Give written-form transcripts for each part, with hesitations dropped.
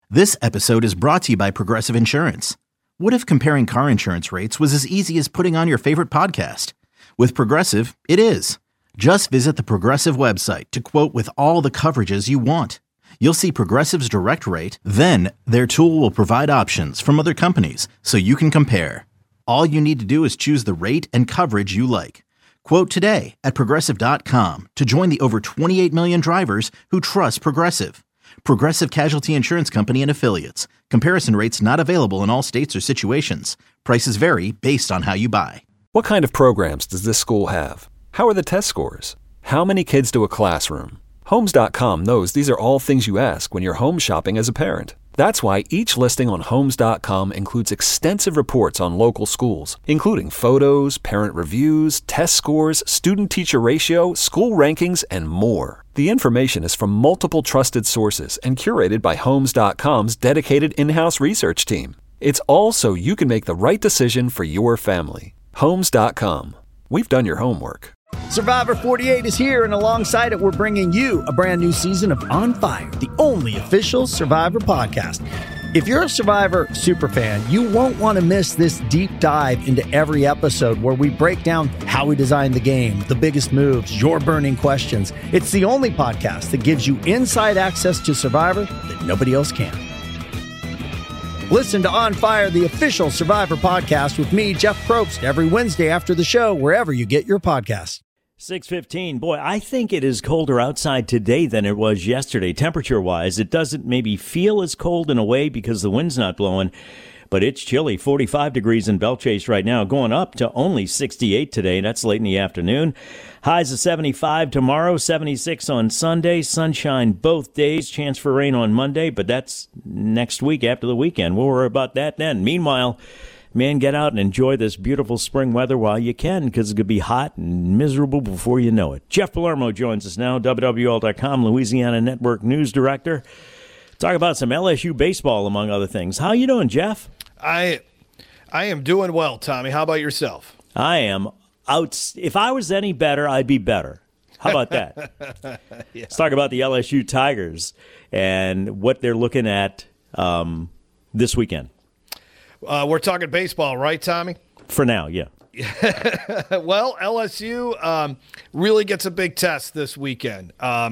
This episode is brought to you by Progressive Insurance. What if comparing car insurance rates was as easy as putting on your favorite podcast? With Progressive, it is. Just visit the Progressive website to quote with all the coverages you want. You'll see Progressive's direct rate, then their tool will provide options from other companies so you can compare. All you need to do is choose the rate and coverage you like. Quote today at Progressive.com to join the over 28 million drivers who trust Progressive. Progressive Casualty Insurance Company and Affiliates. Comparison rates not available in all states or situations. Prices vary based on how you buy. What kind of programs does this school have? How are the test scores? How many kids do a classroom? Homes.com knows these are all things you ask when you're home shopping as a parent. That's why each listing on Homes.com includes extensive reports on local schools, including photos, parent reviews, test scores, student-teacher ratio, school rankings, and more. The information is from multiple trusted sources and curated by Homes.com's dedicated in-house research team. It's all so you can make the right decision for your family. Homes.com. We've done your homework. Survivor 48 is here, and alongside it, we're bringing you a brand new season of On Fire, the only official Survivor podcast. If you're a Survivor superfan, you won't want to miss this deep dive into every episode where we break down how we designed the game, the biggest moves, your burning questions. It's the only podcast that gives you inside access to Survivor that nobody else can. Listen to On Fire, the official Survivor podcast with me, Jeff Probst, every Wednesday after the show, wherever you get your podcasts. 6:15. Boy, I think it is colder outside today than it was yesterday, temperature-wise. It doesn't maybe feel as cold in a way because the wind's not blowing, but it's chilly. 45 degrees in Belchase right now, going up to only 68 today. That's late in the afternoon. Highs of 75 tomorrow, 76 on Sunday. Sunshine both days. Chance for rain on Monday, but that's next week after the weekend. We'll worry about that then. Meanwhile, man, get out and enjoy this beautiful spring weather while you can, because it's going to be hot and miserable before you know it. Jeff Palermo joins us now, WWL.com, Louisiana Network News Director. Talk about some LSU baseball, among other things. How you doing, Jeff? I am doing well, Tommy. How about yourself? I am out. If I was any better, I'd be better. How about that? Yeah. Let's talk about the LSU Tigers and what they're looking at this weekend. We're talking baseball, right, Tommy? For now, yeah. Well, LSU really gets a big test this weekend.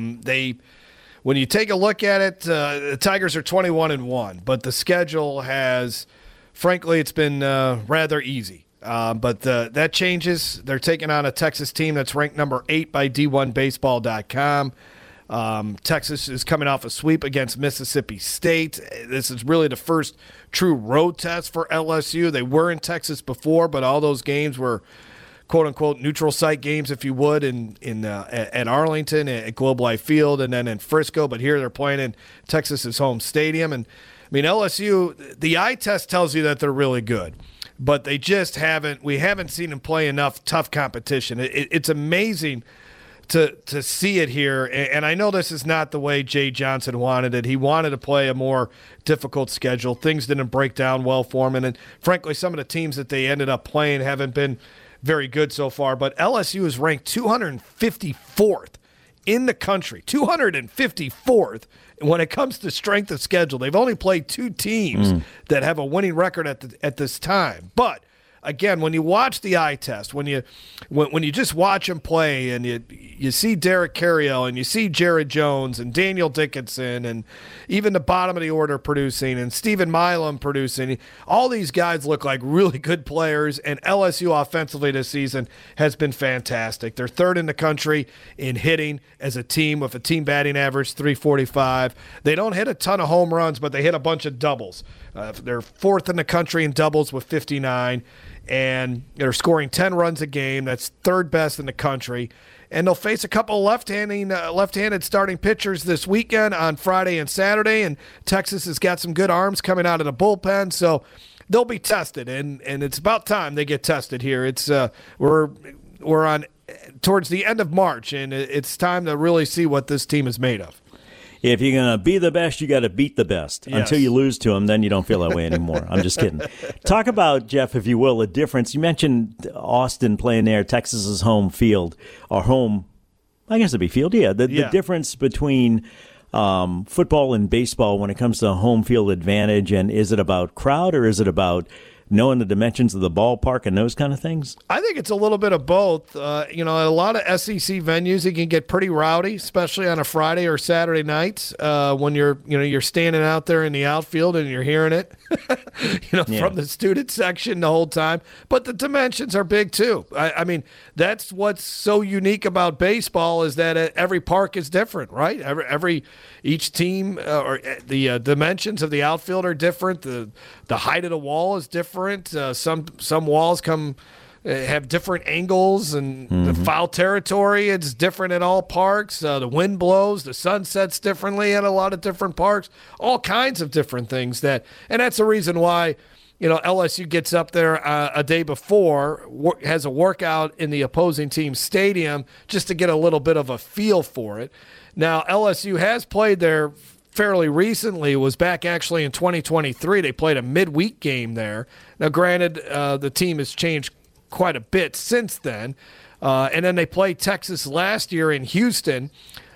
When you take a look at it, the Tigers are 21-1, but the schedule has, frankly, it's been rather easy. But that changes. They're taking on a Texas team that's ranked number 8 by D1Baseball.com. Texas is coming off a sweep against Mississippi State. This is really the first true road test for LSU. They were in Texas before, but all those games were quote-unquote neutral site games, if you would, at Arlington, at Globe Life Field, and then in Frisco. But here they're playing in Texas's home stadium. And, I mean, LSU, the eye test tells you that they're really good, but they just we haven't seen them play enough tough competition. It's amazing to see it here, and I know this is not the way Jay Johnson wanted it. He wanted to play a more difficult schedule. Things didn't break down well for him, and frankly, some of the teams that they ended up playing haven't been very good so far. But LSU is ranked 254th in the country, 254th when it comes to strength of schedule. They've only played 2 teams that have a winning record at this time, but again, when you watch the eye test, when you just watch them play, and you see Derek Carriel and you see Jared Jones and Daniel Dickinson and even the bottom of the order producing and Stephen Milam producing, all these guys look like really good players, and LSU offensively this season has been fantastic. They're 3rd in the country in hitting as a team with a team batting average 345. They don't hit a ton of home runs, but they hit a bunch of doubles. They're 4th in the country in doubles with 59. And they're scoring 10 runs a game. That's 3rd best in the country. And they'll face a couple left-handed starting pitchers this weekend on Friday and Saturday. And Texas has got some good arms coming out of the bullpen, so they'll be tested. And it's about time they get tested here. It's we're on towards the end of March, and it's time to really see what this team is made of. If you're going to be the best, you got to beat the best. Yes. Until you lose to them, then you don't feel that way anymore. I'm just kidding. Talk about, Jeff, if you will, a difference. You mentioned Austin playing there, Texas's home field, or home, I guess it'd be field, yeah. The difference between football and baseball when it comes to home field advantage? And is it about crowd or is it about knowing the dimensions of the ballpark and those kind of things? I think it's a little bit of both. A lot of SEC venues, it can get pretty rowdy, especially on a Friday or Saturday night when you're standing out there in the outfield and you're hearing it, from the student section the whole time. But the dimensions are big too. I mean, that's what's so unique about baseball is that every park is different, right? Each team or the dimensions of the outfield are different. The height of the wall is different. Some walls have different angles, and the foul territory is different in all parks. The wind blows, the sun sets differently at a lot of different parks. All kinds of different things and that's the reason why LSU gets up there a day before, has a workout in the opposing team's stadium just to get a little bit of a feel for it. Now LSU has played there fairly recently. It was back actually in 2023. They played a midweek game there. Now, granted, the team has changed quite a bit since then. And then they played Texas last year in Houston.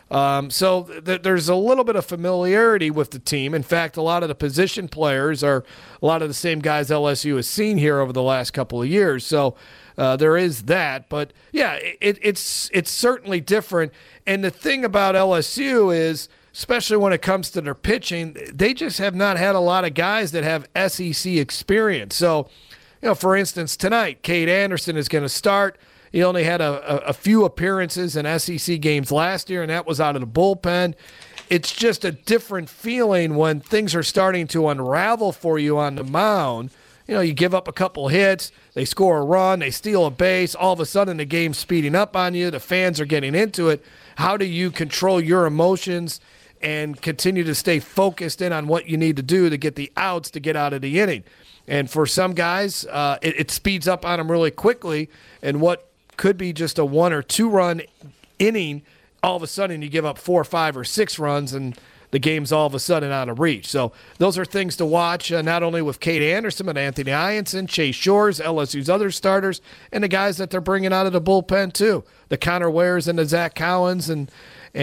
So there's a little bit of familiarity with the team. In fact, a lot of the position players are a lot of the same guys LSU has seen here over the last couple of years. So there is that. But, yeah, it's certainly different. And the thing about LSU is, especially when it comes to their pitching, they just have not had a lot of guys that have SEC experience. So, for instance, tonight, Cade Anderson is going to start. He only had a few appearances in SEC games last year, and that was out of the bullpen. It's just a different feeling when things are starting to unravel for you on the mound. You give up a couple hits, they score a run, they steal a base, all of a sudden the game's speeding up on you, the fans are getting into it. How do you control your emotions and continue to stay focused in on what you need to do to get the outs to get out of the inning? And for some guys, it speeds up on them really quickly, and what could be just a 1 or 2 run inning, all of a sudden you give up 4, 5, or 6 runs, and the game's all of a sudden out of reach. So those are things to watch, not only with Cade Anderson, but Anthony Ianson, Chase Shores, LSU's other starters, and the guys that they're bringing out of the bullpen too. The Connor Wares and the Zach Cowens and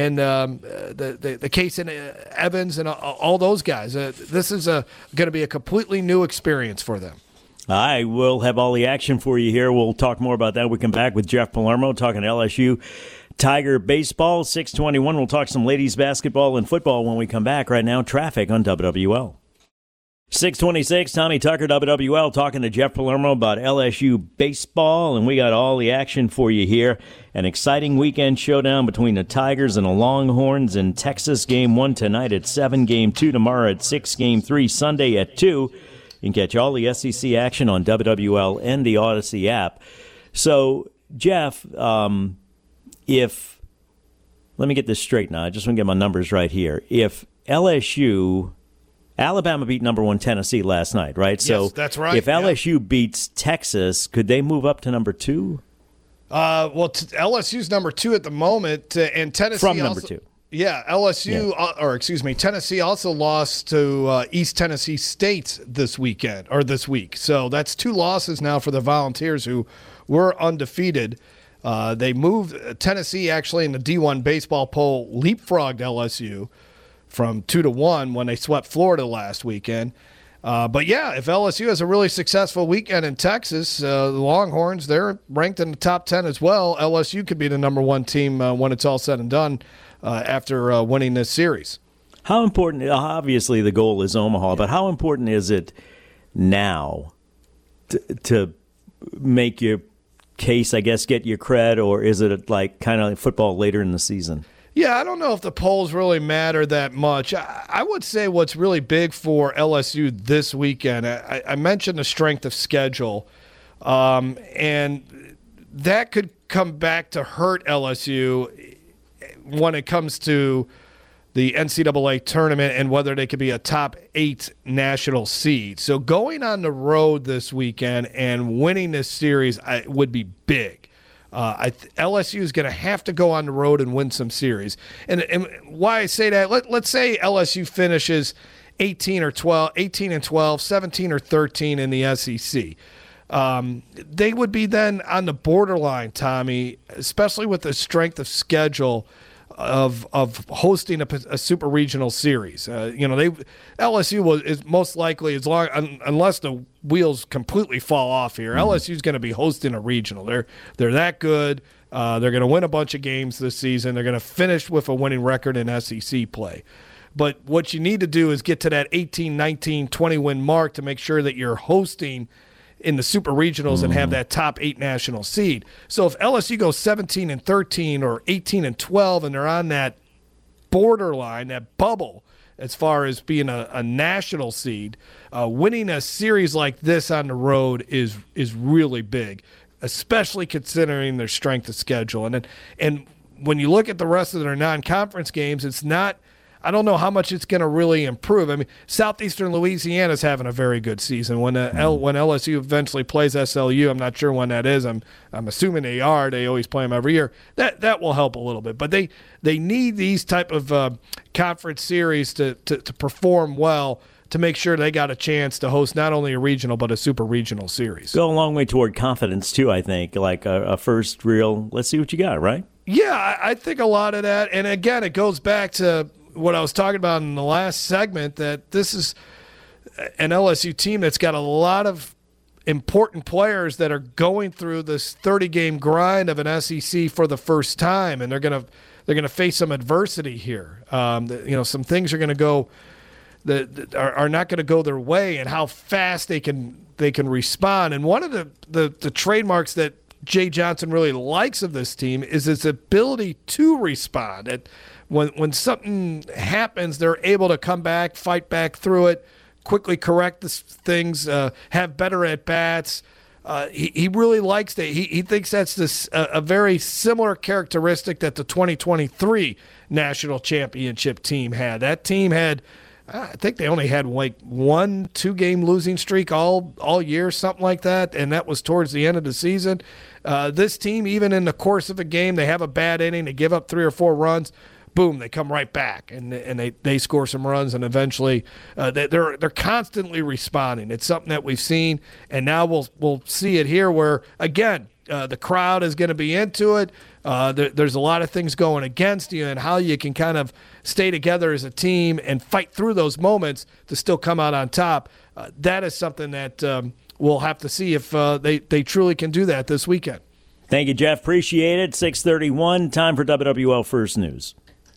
the Case and Evans and all those guys. This is going to be a completely new experience for them. I will have all the action for you here. We'll talk more about that when we come back with Jeff Palermo talking LSU Tiger baseball. 6:21. We'll talk some ladies basketball and football when we come back. Right now, traffic on WWL. 6:26. Tommy Tucker, WWL, talking to Jeff Palermo about LSU baseball, and we got all the action for you here. An exciting weekend showdown between the Tigers and the Longhorns in Texas. Game 1 tonight at 7, Game 2 tomorrow at 6, Game 3 Sunday at 2. You can catch all the SEC action on WWL and the Odyssey app. So, Jeff, let me get this straight now. I just want to get my numbers right here. If Alabama beat number 1 Tennessee last night, right? Yes, that's right. If LSU beats Texas, could they move up to number 2? LSU's number 2 at the moment, and Tennessee from number 2. Yeah, Tennessee also lost to East Tennessee State this week. So that's 2 losses now for the Volunteers, who were undefeated. They moved Tennessee actually in the D1 baseball poll, leapfrogged LSU from 2-1 when they swept Florida last weekend. But yeah, if LSU has a really successful weekend in Texas, the Longhorns, they're ranked in the top 10 as well. LSU could be the number 1 team when it's all said and done after winning this series. How important, obviously the goal is Omaha, but how important is it now to make your case, I guess, get your cred, or is it like kind of like football later in the season? Yeah, I don't know if the polls really matter that much. I would say what's really big for LSU this weekend, I mentioned the strength of schedule, and that could come back to hurt LSU when it comes to the NCAA tournament and whether they could be a top 8 national seed. So going on the road this weekend and winning this series would be big. LSU is going to have to go on the road and win some series. And why I say that, let's say LSU finishes 18 and 12, 17 or 13 in the SEC. They would be then on the borderline, Tommy, especially with the strength of schedule of hosting a super regional series. LSU is most likely, unless the wheels completely fall off here, LSU is going to be hosting a regional. They're that good. They're going to win a bunch of games this season. They're going to finish with a winning record in SEC play. But what you need to do is get to that 18, 19, 20 win mark to make sure that you're hosting in the super regionals and have that top 8 national seed. So if LSU goes 17-13 or 18-12 and they're on that borderline, that bubble, as far as being a national seed, winning a series like this on the road is really big, especially considering their strength of schedule. And when you look at the rest of their non-conference games, it's not – I don't know how much it's going to really improve. I mean, Southeastern Louisiana's having a very good season. When LSU eventually plays SLU, I'm not sure when that is. I'm assuming they are. They always play them every year. That will help a little bit. But they need these type of conference series to perform well to make sure they got a chance to host not only a regional but a super regional series. Go a long way toward confidence too, I think. Like a first real, let's see what you got, right? Yeah, I think a lot of that. And again, it goes back to what I was talking about in the last segment, that this is an LSU team that's got a lot of important players that are going through this 30-game grind of an SEC for the first time, and they're gonna face some adversity here. Some things are going to go that are not going to go their way, and how fast they can respond. And one of the trademarks that Jay Johnson really likes of this team is its ability to respond. When something happens, they're able to come back, fight back through it, quickly correct things, have better at-bats. He really likes that. He thinks that's a very similar characteristic that the 2023 national championship team had. That team had, I think they only had like 1-2 game losing streak all year, something like that, and that was towards the end of the season. This team, even in the course of a game, they have a bad inning, they give up 3 or 4 runs, boom, they come right back and they score some runs, and eventually they're constantly responding. It's something that we've seen, and now we'll see it here where, again, the crowd is going to be into it. There's a lot of things going against you, and how you can kind of stay together as a team and fight through those moments to still come out on top. That is something that we'll have to see if they truly can do that this weekend. Thank you, Jeff. Appreciate it. 6:31, time for WWL First News.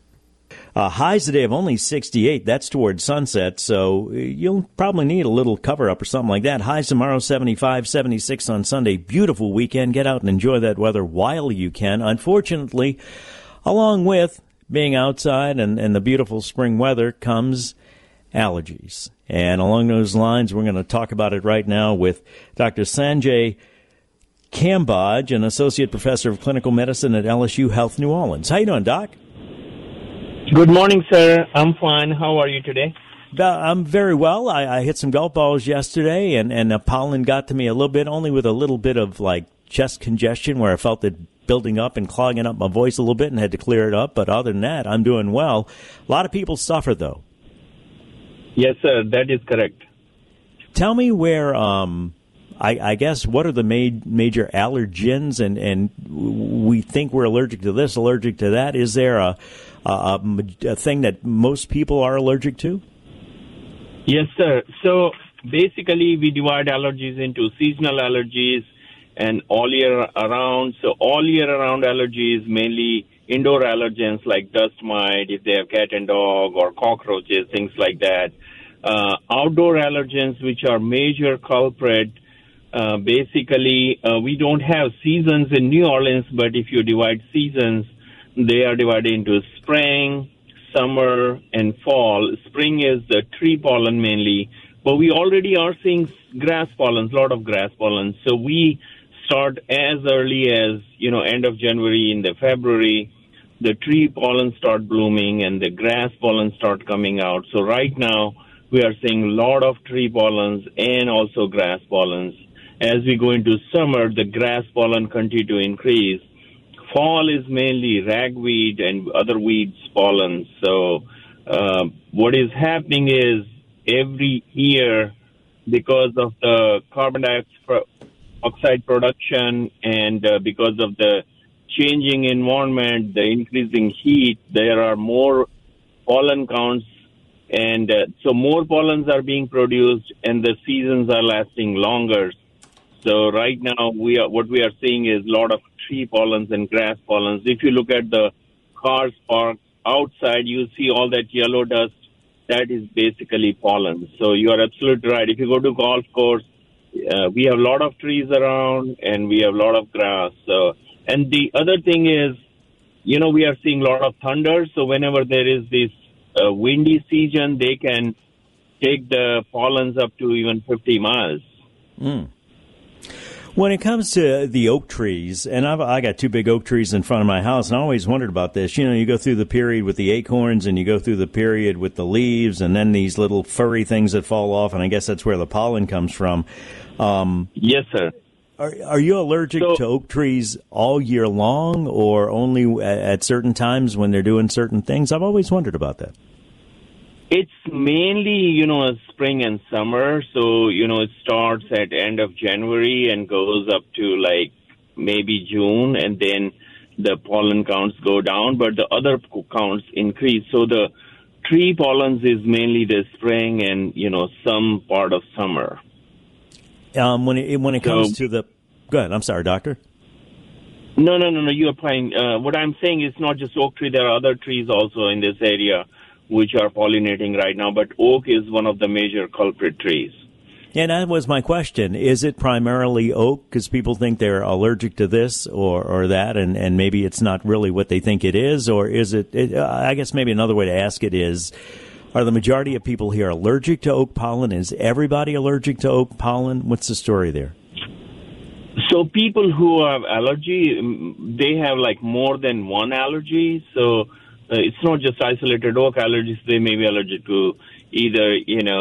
Highs today of only 68. That's toward sunset, so you'll probably need a little cover-up or something like that. Highs tomorrow, 75, 76 on Sunday. Beautiful weekend. Get out and enjoy that weather while you can. Unfortunately, along with being outside and the beautiful spring weather comes allergies. And along those lines, we're going to talk about it right now with Dr. Sanjay Kambaj, an associate professor of clinical medicine at LSU Health New Orleans. How you doing, Doc? Good morning, sir. I'm fine. How are you today? I'm very well. I hit some golf balls yesterday, and pollen got to me a little bit, only with a little bit of like chest congestion where I felt it building up and clogging up my voice a little bit and had to clear it up. But other than that, I'm doing well. A lot of people suffer, though. Yes, sir. That is correct. Tell me where, I guess, what are the major allergens, and we think we're allergic to this, allergic to that. Is there a thing that most people are allergic to? Yes, sir. So basically, we divide allergies into seasonal allergies and all year around. So all year around allergies, mainly indoor allergens like dust mite, if they have cat and dog, or cockroaches, things like that. Outdoor allergens, which are major culprit. Basically, we don't have seasons in New Orleans, but if you divide seasons, they are divided into spring, summer, and fall. Spring is the tree pollen mainly, but we already are seeing grass pollens, a lot of grass pollens. So we start as early as, end of January into February. The tree pollen start blooming and the grass pollen start coming out. So right now, we are seeing a lot of tree pollens and also grass pollens. As we go into summer, the grass pollen continue to increase. Fall is mainly ragweed and other weeds pollen. So what is happening is every year, because of the carbon dioxide production and because of the changing environment, the increasing heat, there are more pollen counts, and so more pollens are being produced, and the seasons are lasting longer. So right now, what we are seeing is a lot of tree pollens and grass pollens. If you look at the cars parked outside, you see all that yellow dust. That is basically pollen. So you are absolutely right. If you go to golf course, we have a lot of trees around, and we have a lot of grass. So, and the other thing is, we are seeing a lot of thunder. So whenever there is this windy season, they can take the pollens up to even 50 miles. Mm. When it comes to the oak trees, and I got 2 big oak trees in front of my house, and I always wondered about this. You go through the period with the acorns, and you go through the period with the leaves, and then these little furry things that fall off, and I guess that's where the pollen comes from. Yes, sir. Are you allergic to oak trees all year long, or only at certain times when they're doing certain things? I've always wondered about that. It's mainly, spring and summer. So, it starts at end of January and goes up to like maybe June, and then the pollen counts go down, but the other counts increase. So the tree pollens is mainly the spring and, some part of summer. When it comes to the... Go ahead. I'm sorry, Doctor. No. You are fine. What I'm saying is not just oak tree. There are other trees also in this area which are pollinating right now, but oak is one of the major culprit trees. And that was my question. Is it primarily oak? Because people think they're allergic to this or that, and maybe it's not really what they think it is, or is it I guess maybe another way to ask it is, are the majority of people here allergic to oak pollen? Is everybody allergic to oak pollen? What's the story there? So people who have allergy, they have like more than one allergy. So it's not just isolated oak allergies. They may be allergic to either,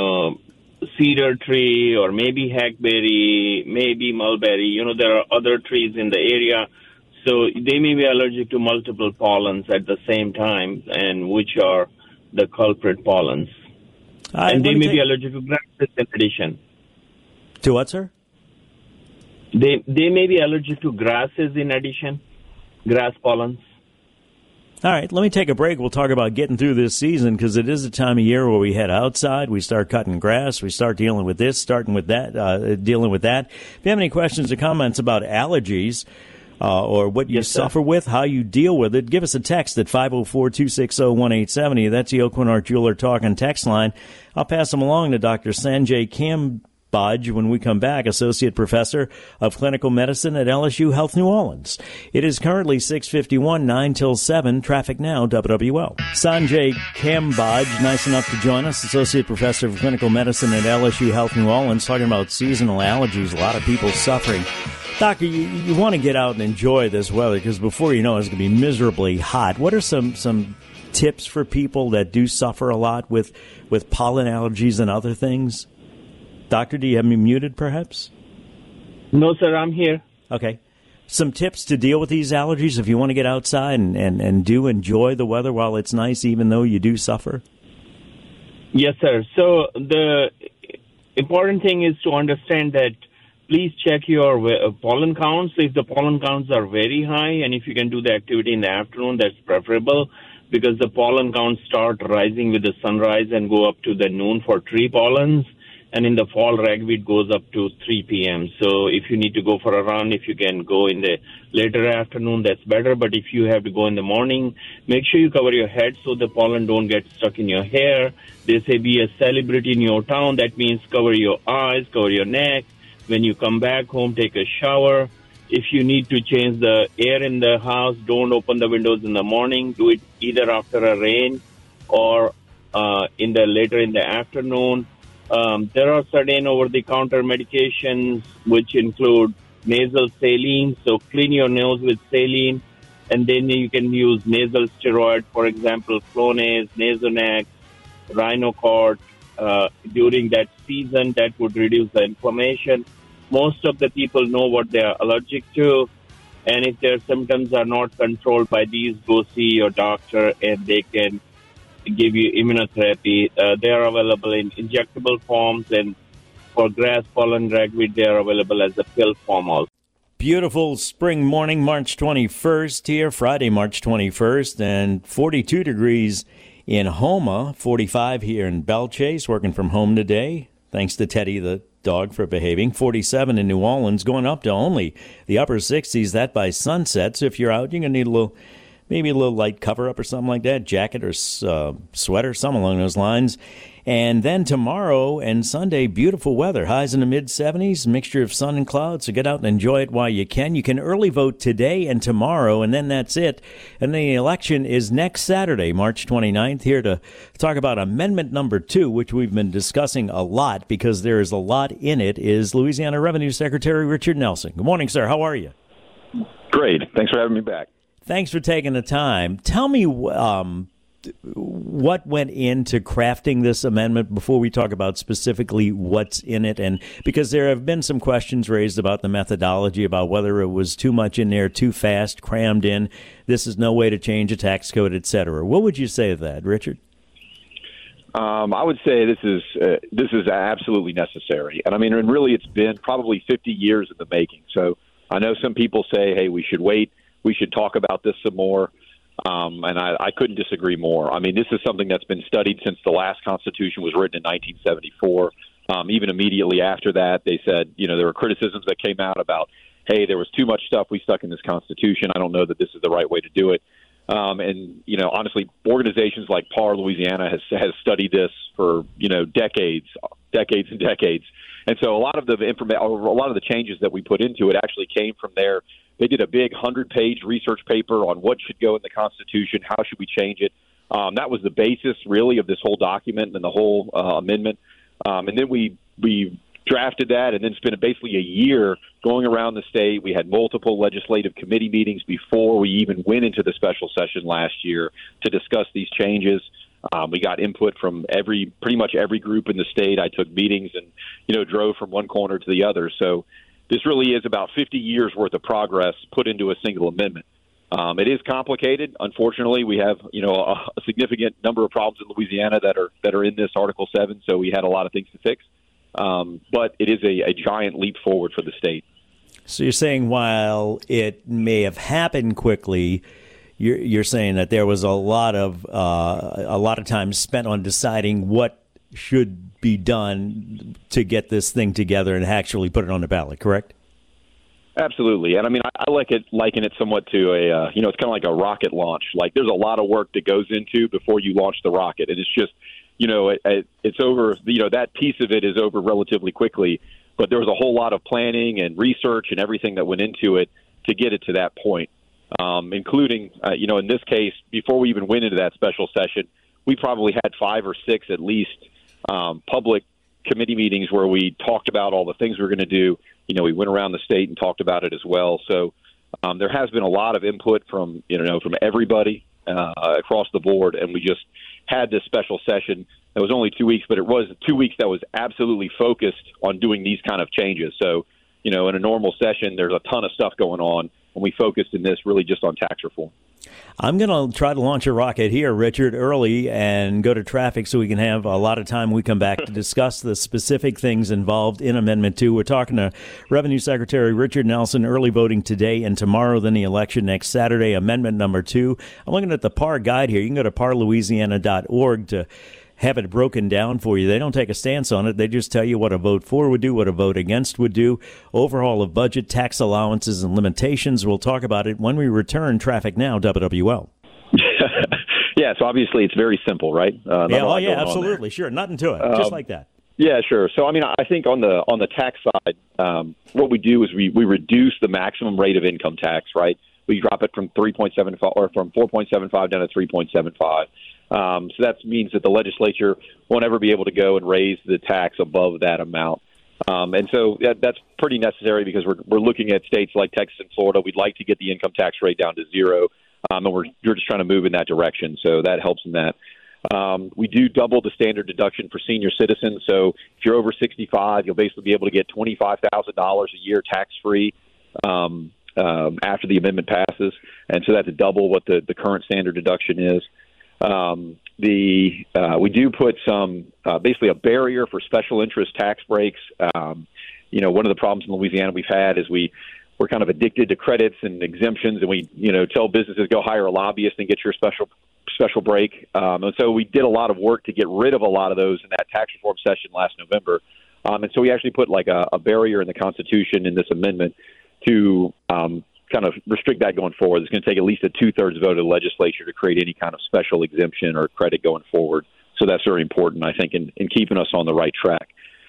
cedar tree or maybe hackberry, maybe mulberry. There are other trees in the area. So they may be allergic to multiple pollens at the same time, and which are the culprit pollens. And they may be allergic to grasses in addition. To what, sir? They may be allergic to grasses in addition, grass pollens. All right, let me take a break. We'll talk about getting through this season, because it is a time of year where we head outside, we start cutting grass, we start dealing with this, dealing with that. If you have any questions or comments about allergies or what you suffer with, how you deal with it, give us a text at 504-260-1870. That's the Oakwinart Jeweler Talk and text line. I'll pass them along to Dr. Sanjay Kambaj when we come back, Associate Professor of Clinical Medicine at LSU Health New Orleans. It is currently 6:51, 9 till 7. Traffic now, WWL. Sanjay Kambaj, nice enough to join us, Associate Professor of Clinical Medicine at LSU Health New Orleans, talking about seasonal allergies. A lot of people suffering. Doctor, you want to get out and enjoy this weather, because before you know it, it's going to be miserably hot. What are some tips for people that do suffer a lot with pollen allergies and other things? Doctor, do you have me muted, perhaps? No, sir, I'm here. Okay. Some tips to deal with these allergies if you want to get outside and do enjoy the weather while it's nice, even though you do suffer? Yes, sir. So the important thing is to understand that please check your pollen counts. If the pollen counts are very high, and if you can do the activity in the afternoon, that's preferable, because the pollen counts start rising with the sunrise and go up to the noon for tree pollens. And in the fall, ragweed goes up to 3 p.m. So if you need to go for a run, if you can go in the later afternoon, that's better. But if you have to go in the morning, make sure you cover your head so the pollen don't get stuck in your hair. They say be a celebrity in your town. That means cover your eyes, cover your neck. When you come back home, take a shower. If you need to change the air in the house, don't open the windows in the morning. Do it either after a rain or later in the afternoon. There are certain over-the-counter medications which include nasal saline, so clean your nose with saline, and then you can use nasal steroid, for example, Flonase, Nasonex, Rhinocort. During that season, that would reduce the inflammation. Most of the people know what they are allergic to, and if their symptoms are not controlled by these, go see your doctor, and they can give you immunotherapy. They are available in injectable forms, and for grass, pollen, ragweed, they are available as a pill form also. Beautiful spring morning, March 21st here, Friday, March 21st, and 42 degrees in Houma, 45 here in Bellchase, working from home today. Thanks to Teddy the dog for behaving. 47 in New Orleans, going up to only the upper 60s, that by sunset. So if you're out, you're going to need maybe a little light cover-up or something like that, jacket or sweater, something along those lines. And then tomorrow and Sunday, beautiful weather. Highs in the mid-70s, mixture of sun and clouds, so get out and enjoy it while you can. You can early vote today and tomorrow, and then that's it. And the election is next Saturday, March 29th. Here to talk about Amendment Number 2, which we've been discussing a lot because there is a lot in it, is Louisiana Revenue Secretary Richard Nelson. Good morning, sir. How are you? Great. Thanks for having me back. Thanks for taking the time. Tell me what went into crafting this amendment before we talk about specifically what's in it. And because there have been some questions raised about the methodology, about whether it was too much in there, too fast, crammed in. This is no way to change a tax code, et cetera. What would you say to that, Richard? I would say this is absolutely necessary. And I mean, and really, it's been probably 50 years in the making. So I know some people say, hey, we should wait. We should talk about this some more. And I couldn't disagree more. I mean, this is something that's been studied since the last Constitution was written in 1974. Even immediately after that, they said, there were criticisms that came out about, hey, there was too much stuff we stuck in this Constitution. I don't know that this is the right way to do it. And honestly, organizations like PAR Louisiana has studied this for, decades and decades. And so a lot of the changes that we put into it actually came from there. They did a big 100-page research paper on what should go in the Constitution, how should we change it. That was the basis, really, of this whole document and the whole amendment. And then we drafted that and then spent basically a year going around the state. We had multiple legislative committee meetings before we even went into the special session last year to discuss these changes. We got input from pretty much every group in the state. I took meetings and, drove from one corner to the other. So this really is about 50 years worth of progress put into a single amendment. It is complicated. Unfortunately, we have, a significant number of problems in Louisiana that are in this Article 7. So we had a lot of things to fix. But it is a giant leap forward for the state. So you're saying while it may have happened quickly, you're saying that there was a lot of time spent on deciding what should be done to get this thing together and actually put it on the ballot, correct? Absolutely. And I mean, I liken it somewhat to it's kind of like a rocket launch. Like there's a lot of work that goes into before you launch the rocket. And it's just, it's over, that piece of it is over relatively quickly, but there was a whole lot of planning and research and everything that went into it to get it to that point. Including, in this case, before we even went into that special session, we probably had 5 or 6 at least public committee meetings where we talked about all the things we were going to do. We went around the state and talked about it as well. So there has been a lot of input from everybody across the board, and we just had this special session. It was only 2 weeks, but it was 2 weeks that was absolutely focused on doing these kind of changes. So, in a normal session, there's a ton of stuff going on. And we focused in this really just on tax reform. I'm going to try to launch a rocket here, Richard, early and go to traffic so we can have a lot of time. We come back to discuss the specific things involved in Amendment 2. We're talking to Revenue Secretary Richard Nelson, early voting today and tomorrow, then the election next Saturday, Amendment Number 2. I'm looking at the PAR guide here. You can go to parlouisiana.org to have it broken down for you. They don't take a stance on it. They just tell you what a vote for would do, what a vote against would do. Overhaul of budget, tax allowances, and limitations. We'll talk about it when we return. Traffic Now, WWL. Yeah, so obviously it's very simple, right? Absolutely. Sure. Nothing to it. Just like that. Yeah, sure. So, I mean, I think on the tax side, what we do is we reduce the maximum rate of income tax, right? We drop it from 3.75 or from 4.75 down to 3.75. So that means that the legislature won't ever be able to go and raise the tax above that amount. And so that's pretty necessary because we're looking at states like Texas and Florida. We'd like to get the income tax rate down to 0, and we're just trying to move in that direction. So that helps in that. We do double the standard deduction for senior citizens. So if you're over 65, you'll basically be able to get $25,000 a year tax-free after the amendment passes. And so that's double what the current standard deduction is. We do put some basically a barrier for special interest tax breaks. One of the problems in Louisiana we've had is we we're kind of addicted to credits and exemptions, and we tell businesses go hire a lobbyist and get your special break. And so we did a lot of work to get rid of a lot of those in that tax reform session last November. And so we actually put like a barrier in the Constitution in this amendment to kind of restrict that going forward. It's going to take at least a 2/3 vote of the legislature to create any kind of special exemption or credit going forward. So that's very important, I think, in keeping us on the right track.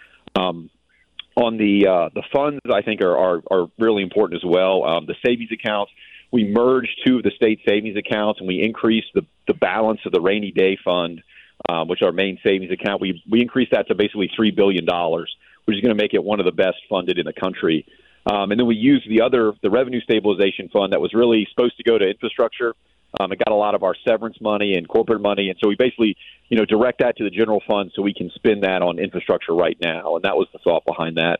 On the funds, I think are really important as well. The savings accounts, we merged two of the state savings accounts, and we increased the balance of the rainy day fund, which is our main savings account. We increased that to basically $3 billion, which is going to make it one of the best funded in the country. And then we used the revenue stabilization fund that was really supposed to go to infrastructure. It got a lot of our severance money and corporate money, and so we basically, direct that to the general fund so we can spend that on infrastructure right now, and that was the thought behind that.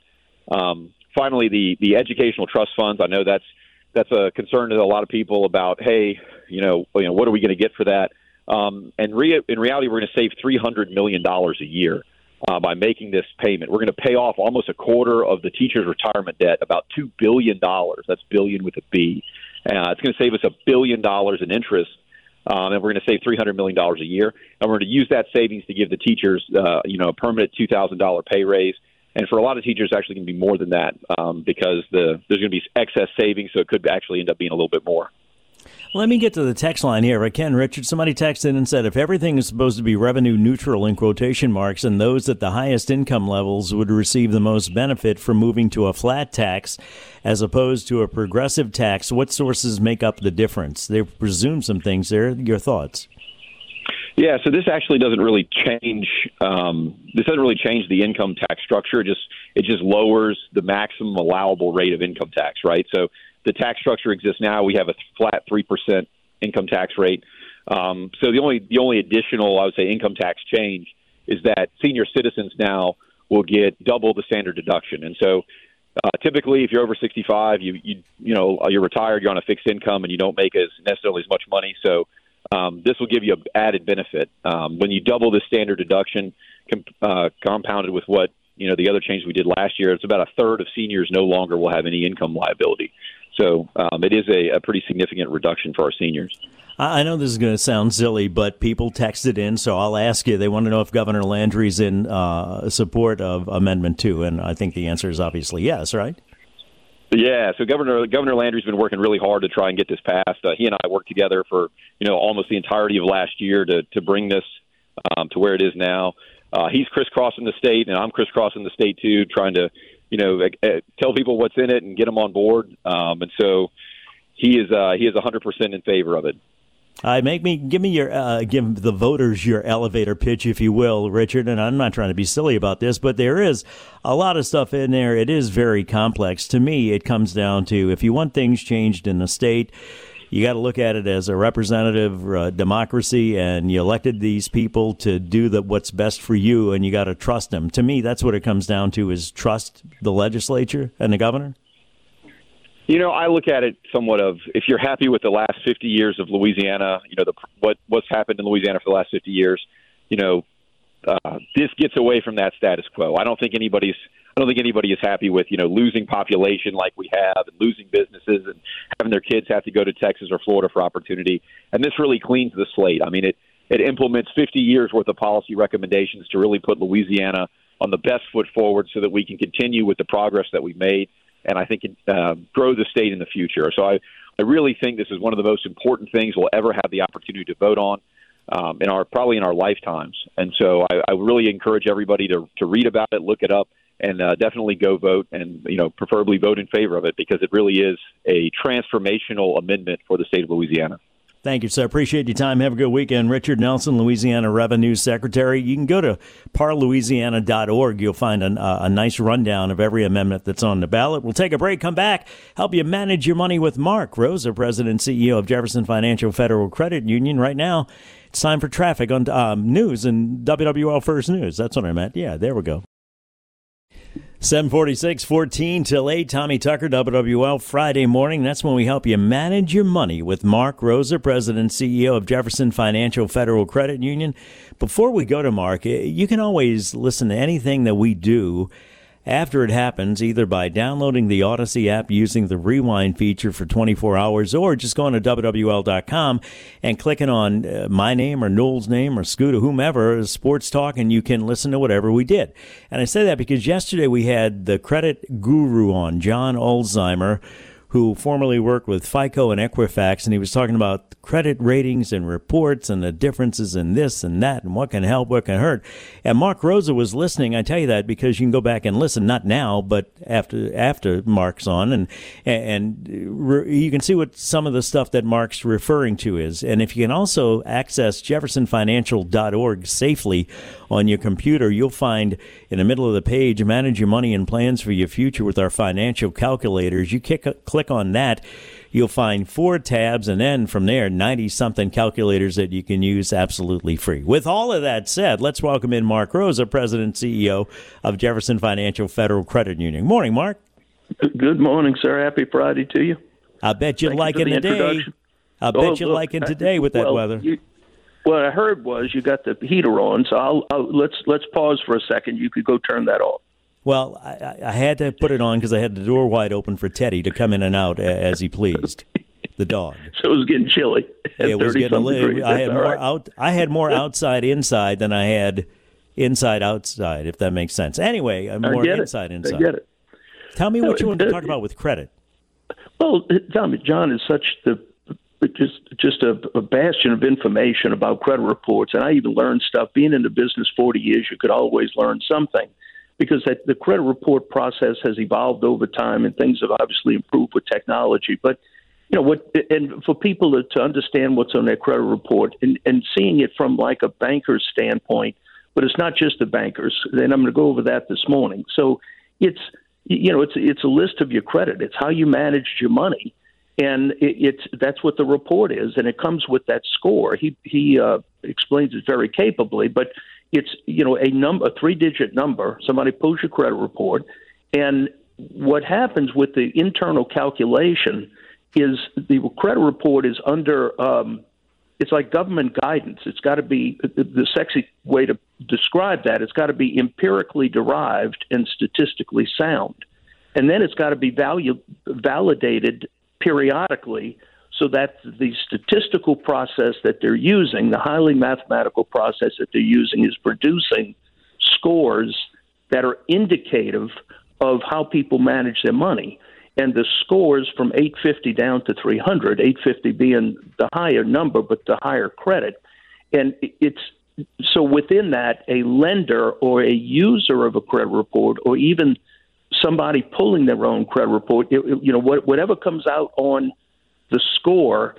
Finally, the educational trust funds. I know that's a concern to a lot of people about. Hey, what are we going to get for that? And in reality, we're going to save $300 million a year by making this payment. We're going to pay off almost a quarter of the teachers' retirement debt, about $2 billion. That's billion with a B. It's going to save us $1 billion in interest, and we're going to save $300 million a year. And we're going to use that savings to give the teachers, a permanent $2,000 pay raise. And for a lot of teachers, it's actually going to be more than that because there's going to be excess savings, so it could actually end up being a little bit more. Let me get to the text line here. Ken Richard, somebody texted in and said, if everything is supposed to be revenue neutral in quotation marks and those at the highest income levels would receive the most benefit from moving to a flat tax as opposed to a progressive tax, what sources make up the difference? They presume some things there. Your thoughts? Yeah, so this actually doesn't really change. This doesn't really change the income tax structure. It just lowers the maximum allowable rate of income tax, right? So the tax structure exists now. We have a flat 3% income tax rate. So the only additional, I would say, income tax change is that senior citizens now will get double the standard deduction. And so typically, if you're over 65, you're retired, you're on a fixed income, and you don't make necessarily as much money. So this will give you an added benefit. When you double the standard deduction, compounded with what the other change we did last year, it's about a third of seniors no longer will have any income liability. So it is a pretty significant reduction for our seniors. I know this is going to sound silly, but people texted in, so I'll ask you. They want to know if Governor Landry's in support of Amendment 2, and I think the answer is obviously yes, right? Yeah, so Governor Landry's been working really hard to try and get this passed. He and I worked together for almost the entirety of last year to bring this to where it is now. He's crisscrossing the state, and I'm crisscrossing the state too, trying to tell people what's in it and get them on board. And so he is 100% in favor of it. Give the voters your elevator pitch, if you will, Richard. And I'm not trying to be silly about this, but there is a lot of stuff in there. It is very complex. To me, it comes down to if you want things changed in the state, you got to look at it as a representative democracy, and you elected these people to do what's best for you, and you got to trust them. To me, that's what it comes down to: is trust the legislature and the governor. I look at it somewhat of, if you're happy with the last 50 years of Louisiana, what's happened in Louisiana for the last 50 years, this gets away from that status quo. I don't think anybody is happy with, losing population like we have, and losing businesses, and having their kids have to go to Texas or Florida for opportunity. And this really cleans the slate. I mean, it implements 50 years worth of policy recommendations to really put Louisiana on the best foot forward so that we can continue with the progress that we've made, and I think grow the state in the future. So I really think this is one of the most important things we'll ever have the opportunity to vote on probably in our lifetimes. And so I really encourage everybody to read about it, look it up, and definitely go vote, and preferably vote in favor of it, because it really is a transformational amendment for the state of Louisiana. Thank you, sir. Appreciate your time. Have a good weekend. Richard Nelson, Louisiana Revenue Secretary. You can go to parlouisiana.org. You'll find a nice rundown of every amendment that's on the ballot. We'll take a break, come back, help you manage your money with Mark Rosa, President and CEO of Jefferson Financial Federal Credit Union. Right now, it's time for traffic on news and WWL First News. That's what I meant. Yeah, there we go. 7:46, 14 till 8. Tommy Tucker, WWL, Friday morning. That's when we help you manage your money with Mark Rosa, President and CEO of Jefferson Financial Federal Credit Union. Before we go to Mark, you can always listen to anything that we do after it happens, either by downloading the Odyssey app using the rewind feature for 24 hours or just going to WWL.com and clicking on my name or Noel's name or Scoot or whomever, Sports Talk, and you can listen to whatever we did. And I say that because yesterday we had the credit guru on, John Alzheimer, who formerly worked with FICO and Equifax, and he was talking about credit ratings and reports and the differences in this and that and what can help, what can hurt. And Mark Rosa was listening. I tell you that because you can go back and listen, not now, but after Mark's on, and you can see what some of the stuff that Mark's referring to is. And if you can also access jeffersonfinancial.org safely on your computer, you'll find in the middle of the page, manage your money and plans for your future with our financial calculators. You click on that, you'll find 4 tabs, and then from there, 90-something calculators that you can use absolutely free. With all of that said, let's welcome in Mark Rosa, President and CEO of Jefferson Financial Federal Credit Union. Morning, Mark. Good morning, sir. Happy Friday to you. I bet you're liking today. I bet you're liking today with that weather. What I heard was you got the heater on, so let's pause for a second. You could go turn that off. Well, I had to put it on because I had the door wide open for Teddy to come in and out as he pleased, the dog. So it was getting chilly. It was getting a little. I had more outside inside than I had inside outside, if that makes sense. Anyway, more inside inside. I get it. Tell me what you want to talk about with credit. Well, Tommy, John is such just a bastion of information about credit reports, and I even learned stuff. Being in the business 40 years, you could always learn something, because the credit report process has evolved over time, and things have obviously improved with technology. But and for people to understand what's on their credit report and seeing it from like a banker's standpoint, but it's not just the bankers. And I'm going to go over that this morning. So it's a list of your credit. It's how you managed your money. And that's what the report is, and it comes with that score. He explains it very capably, but it's a 3-digit number. Somebody pulls your credit report, and what happens with the internal calculation is the credit report is under. It's like government guidance. It's got to be the sexy way to describe that. It's got to be empirically derived and statistically sound, and then it's got to be validated periodically, so that the statistical process that they're using, the highly mathematical process that they're using, is producing scores that are indicative of how people manage their money. And the scores from 850 down to 300, 850 being the higher number, but the higher credit. And so within that, a lender or a user of a credit report, or even somebody pulling their own credit report, whatever comes out on the score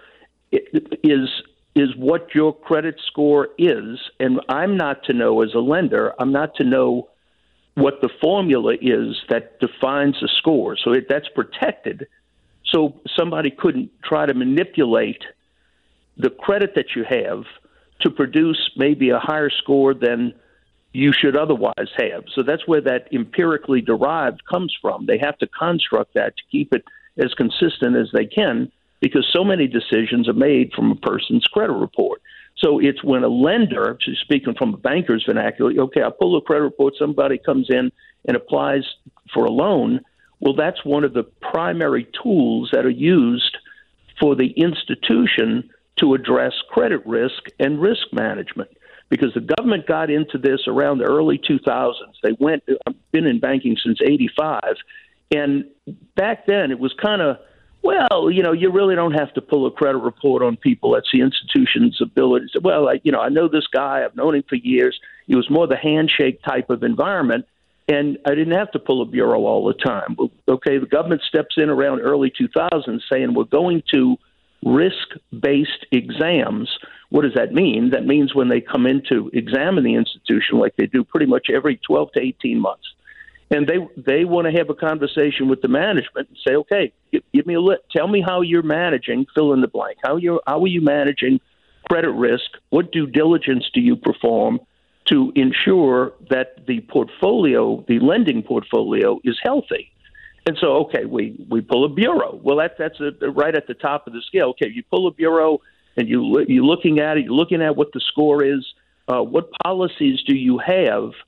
is what your credit score is. And I'm not to know, as a lender, I'm not to know what the formula is that defines the score. So that's protected. So somebody couldn't try to manipulate the credit that you have to produce maybe a higher score than you should otherwise have. So that's where that empirically derived comes from. They have to construct that to keep it as consistent as they can, because so many decisions are made from a person's credit report. So it's when a lender, speaking from a banker's vernacular, okay, I pull a credit report, somebody comes in and applies for a loan. Well, that's one of the primary tools that are used for the institution to address credit risk and risk management. Because the government got into this around the early 2000s. I've been in banking since 85. And back then it was kind of, you really don't have to pull a credit report on people. That's the institution's ability to say, I know this guy. I've known him for years. It was more the handshake type of environment. And I didn't have to pull a bureau all the time. Well, okay, the government steps in around early 2000s saying we're going to risk-based exams. What does that mean? That means when they come in to examine the institution, like they do pretty much every 12 to 18 months, and they want to have a conversation with the management and say, okay, give me tell me how you're managing, fill in the blank. How are you managing credit risk? What due diligence do you perform to ensure that the lending portfolio is healthy? And so, okay, we pull a bureau. Well, that's right at the top of the scale. Okay, you pull a bureau and you're looking at it. You're looking at what the score is. What policies do you have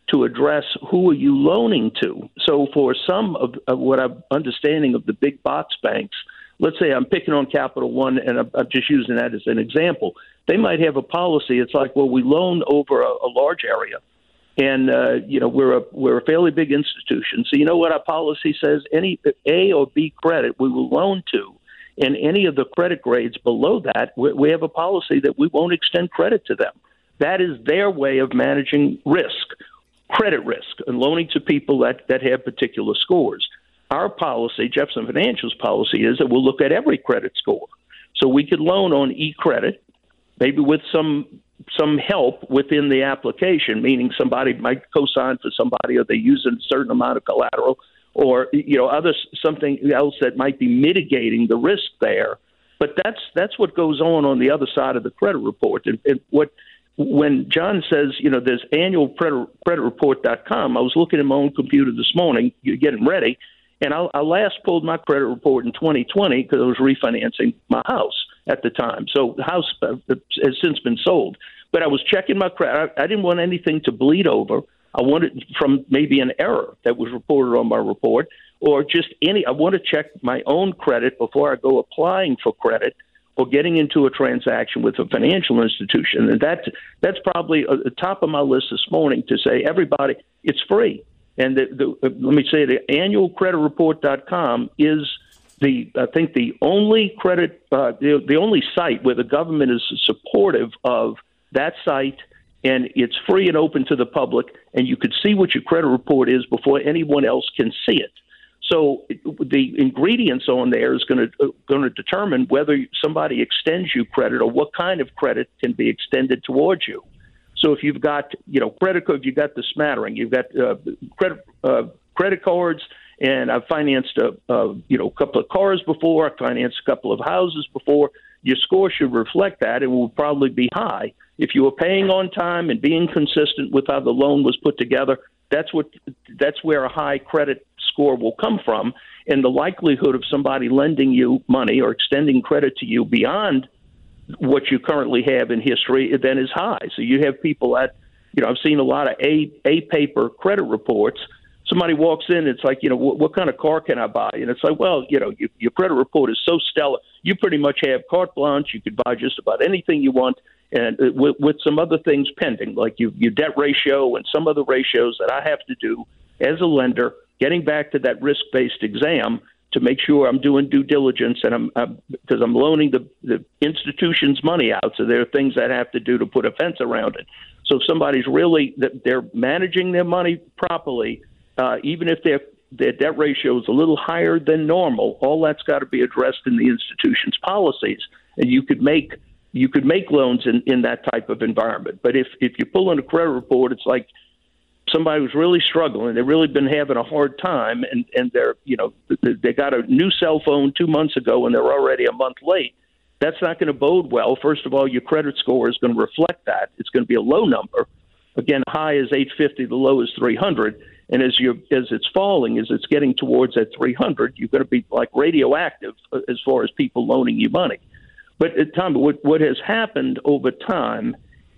to address who are you loaning to. So for some of what I'm understanding of the big box banks, let's say I'm picking on Capital One, and I'm just using that as an example. They might have a policy. It's like, well, we loan over a large area, and we're a fairly big institution. So you know what our policy says? Any A or B credit we will loan to, and any of the credit grades below that, we have a policy that we won't extend credit to them. That is their way of managing risk, credit risk, and loaning to people that have particular scores. Our policy, Jefferson Financial's policy, is that we'll look at every credit score. So we could loan on e-credit, maybe with some help within the application, meaning somebody might co-sign for somebody, or they use a certain amount of collateral, or something else that might be mitigating the risk there. But that's what goes on the other side of the credit report. And when John says, there's annualcreditreport.com, I was looking at my own computer this morning, getting ready, and I last pulled my credit report in 2020 because I was refinancing my house at the time. So the house has since been sold. But I was checking my credit. I didn't want anything to bleed over. I wanted from maybe an error that was reported on my report, or just I want to check my own credit before I go applying for credit or getting into a transaction with a financial institution. And that's probably at the top of my list this morning to say, everybody, it's free. And let me say, the annualcreditreport.com is the only credit, the only site where the government is supportive of that site, and it's free and open to the public, and you could see what your credit report is before anyone else can see it. So the ingredients on there is going to determine whether somebody extends you credit or what kind of credit can be extended towards you. So if you've got, credit card, you've got the smattering, you've got credit cards, and I've financed a couple of cars before, I've financed a couple of houses before. Your score should reflect that. It will probably be high. If you are paying on time and being consistent with how the loan was put together, that's where a high credit score will come from. And the likelihood of somebody lending you money or extending credit to you beyond what you currently have in history then is high. So you have people I've seen a lot of A paper credit reports. Somebody walks in, it's like, what kind of car can I buy? And it's like, well, your credit report is so stellar. You pretty much have carte blanche. You could buy just about anything you want, and with some other things pending, like your debt ratio and some other ratios that I have to do as a lender, getting back to that risk-based exam to make sure I'm doing due diligence, and because I'm loaning the institution's money out, so there are things that I have to do to put a fence around it. So if somebody's really they're managing their money properly, even if their debt ratio is a little higher than normal, all that's got to be addressed in the institution's policies, and you could make loans in that type of environment. But if you pull in a credit report, it's like somebody who's really struggling, they've really been having a hard time, and they got a new cell phone 2 months ago and they're already a month late. That's not going to bode well. First of all, your credit score is going to reflect that. It's going to be a low number. Again, high is 850, the low is 300. And as it's falling, as it's getting towards that 300, you're going to be like radioactive as far as people loaning you money. But Tom, what has happened over time,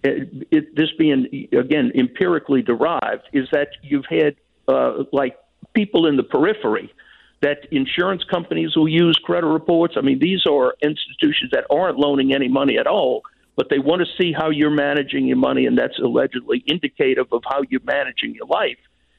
this being, again, empirically derived, is that you've had like people in the periphery, that insurance companies will use credit reports. I mean, these are institutions that aren't loaning any money at all, but they want to see how you're managing your money, and that's allegedly indicative of how you're managing your life.